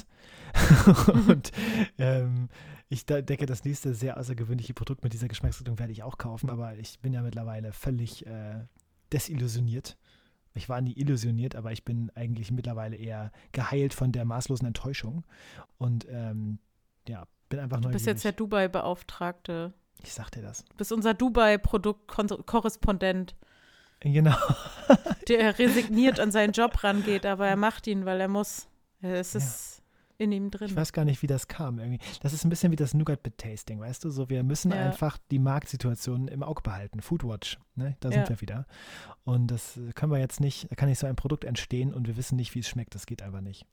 Und ähm, ich da- denke, das nächste sehr außergewöhnliche Produkt mit dieser Geschmacksrichtung werde ich auch kaufen, aber ich bin ja mittlerweile völlig äh, desillusioniert. Ich war nie illusioniert, aber ich bin eigentlich mittlerweile eher geheilt von der maßlosen Enttäuschung und ähm, ja, bin einfach Du neugierig. bist jetzt der Dubai-Beauftragte. Ich sag dir das. Du bist unser Dubai-Produkt-Korrespondent, Genau. der resigniert an seinen Job rangeht, aber er macht ihn, weil er muss. Es ist in ihm drin. Ich weiß gar nicht, wie das kam irgendwie. Das ist ein bisschen wie das Nougat-Bit-Tasting, weißt du? So, wir müssen Ja. einfach die Marktsituation im Auge behalten. Foodwatch, ne? Da sind Ja. wir wieder. Und das äh, können wir jetzt nicht, da kann nicht so ein Produkt entstehen und wir wissen nicht, wie es schmeckt. Das geht einfach nicht.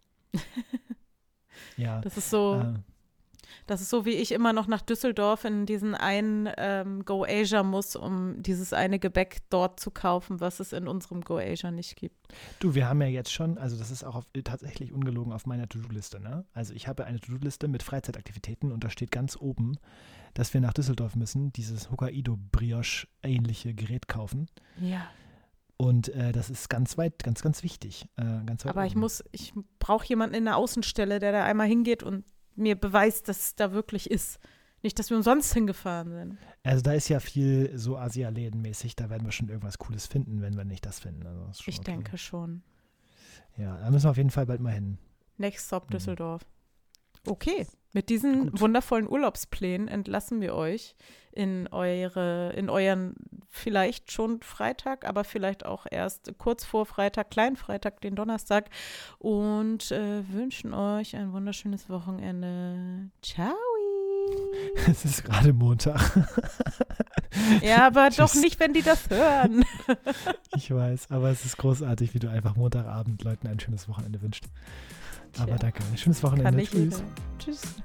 Ja. Das ist so, Äh, das ist so, wie ich immer noch nach Düsseldorf in diesen einen ähm, Go Asia muss, um dieses eine Gebäck dort zu kaufen, was es in unserem Go Asia nicht gibt. du, wir haben ja jetzt schon, also das ist auch auf, tatsächlich ungelogen auf meiner To-Do-Liste, ne? Also ich habe eine To-Do-Liste mit Freizeitaktivitäten und da steht ganz oben, dass wir nach Düsseldorf müssen, dieses Hokkaido-Brioche-ähnliche Gerät kaufen. Ja. Und äh, das ist ganz weit, ganz, ganz wichtig. Äh, ganz weit Aber ich oben. muss, ich brauche jemanden in der Außenstelle, der da einmal hingeht und mir beweist, dass es da wirklich ist. Nicht, dass wir umsonst hingefahren sind. Also da ist ja viel so Asia-Läden-mäßig, da werden wir schon irgendwas Cooles finden, wenn wir nicht das finden. Also das ist schon Ich okay. denke schon. Ja, da müssen wir auf jeden Fall bald mal hin. Next Stop Mhm. Düsseldorf. Okay, mit diesen Gut. wundervollen Urlaubsplänen entlassen wir euch in eure, in euren vielleicht schon Freitag, aber vielleicht auch erst kurz vor Freitag, Kleinfreitag, den Donnerstag und äh, wünschen euch ein wunderschönes Wochenende. Ciao. Es ist gerade Montag. Ja, aber Tschüss. doch nicht, wenn die das hören. Ich weiß, aber es ist großartig, wie du einfach Montagabend Leuten ein schönes Wochenende wünschst. Aber Tja, danke, ein schönes kann Wochenende. nicht Tschüss. jeder. Tschüss.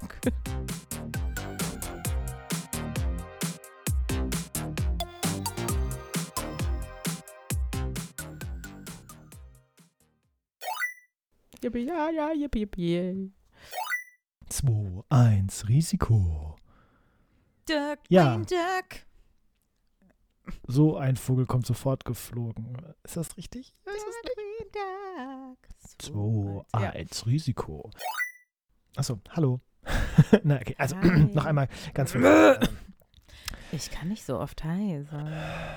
Yippie, ja, ja, yippie, yippie. zwei, eins, Risiko. Duck, Ja. Queen Duck. So ein Vogel kommt sofort geflogen. Ist das richtig? Duck, Queen Duck. zwei, Ja. eins, Risiko. Achso, hallo. Na, okay, also Hi. noch einmal ganz kurz. Ähm, Ich kann nicht so oft Hi sagen.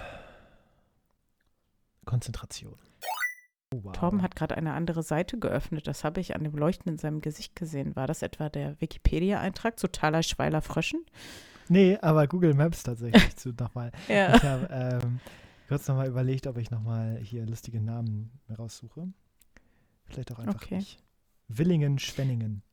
Konzentration. Oh, wow. Torben hat gerade eine andere Seite geöffnet. Das habe ich an dem Leuchten in seinem Gesicht gesehen. War das etwa der Wikipedia-Eintrag zu Thaler Schweiler Fröschen? Nee, aber Google Maps tatsächlich zu nochmal. Ja. Ich habe ähm, kurz nochmal überlegt, ob ich nochmal hier lustige Namen raussuche. Vielleicht auch einfach Okay. nicht. Willingen, Schwenningen.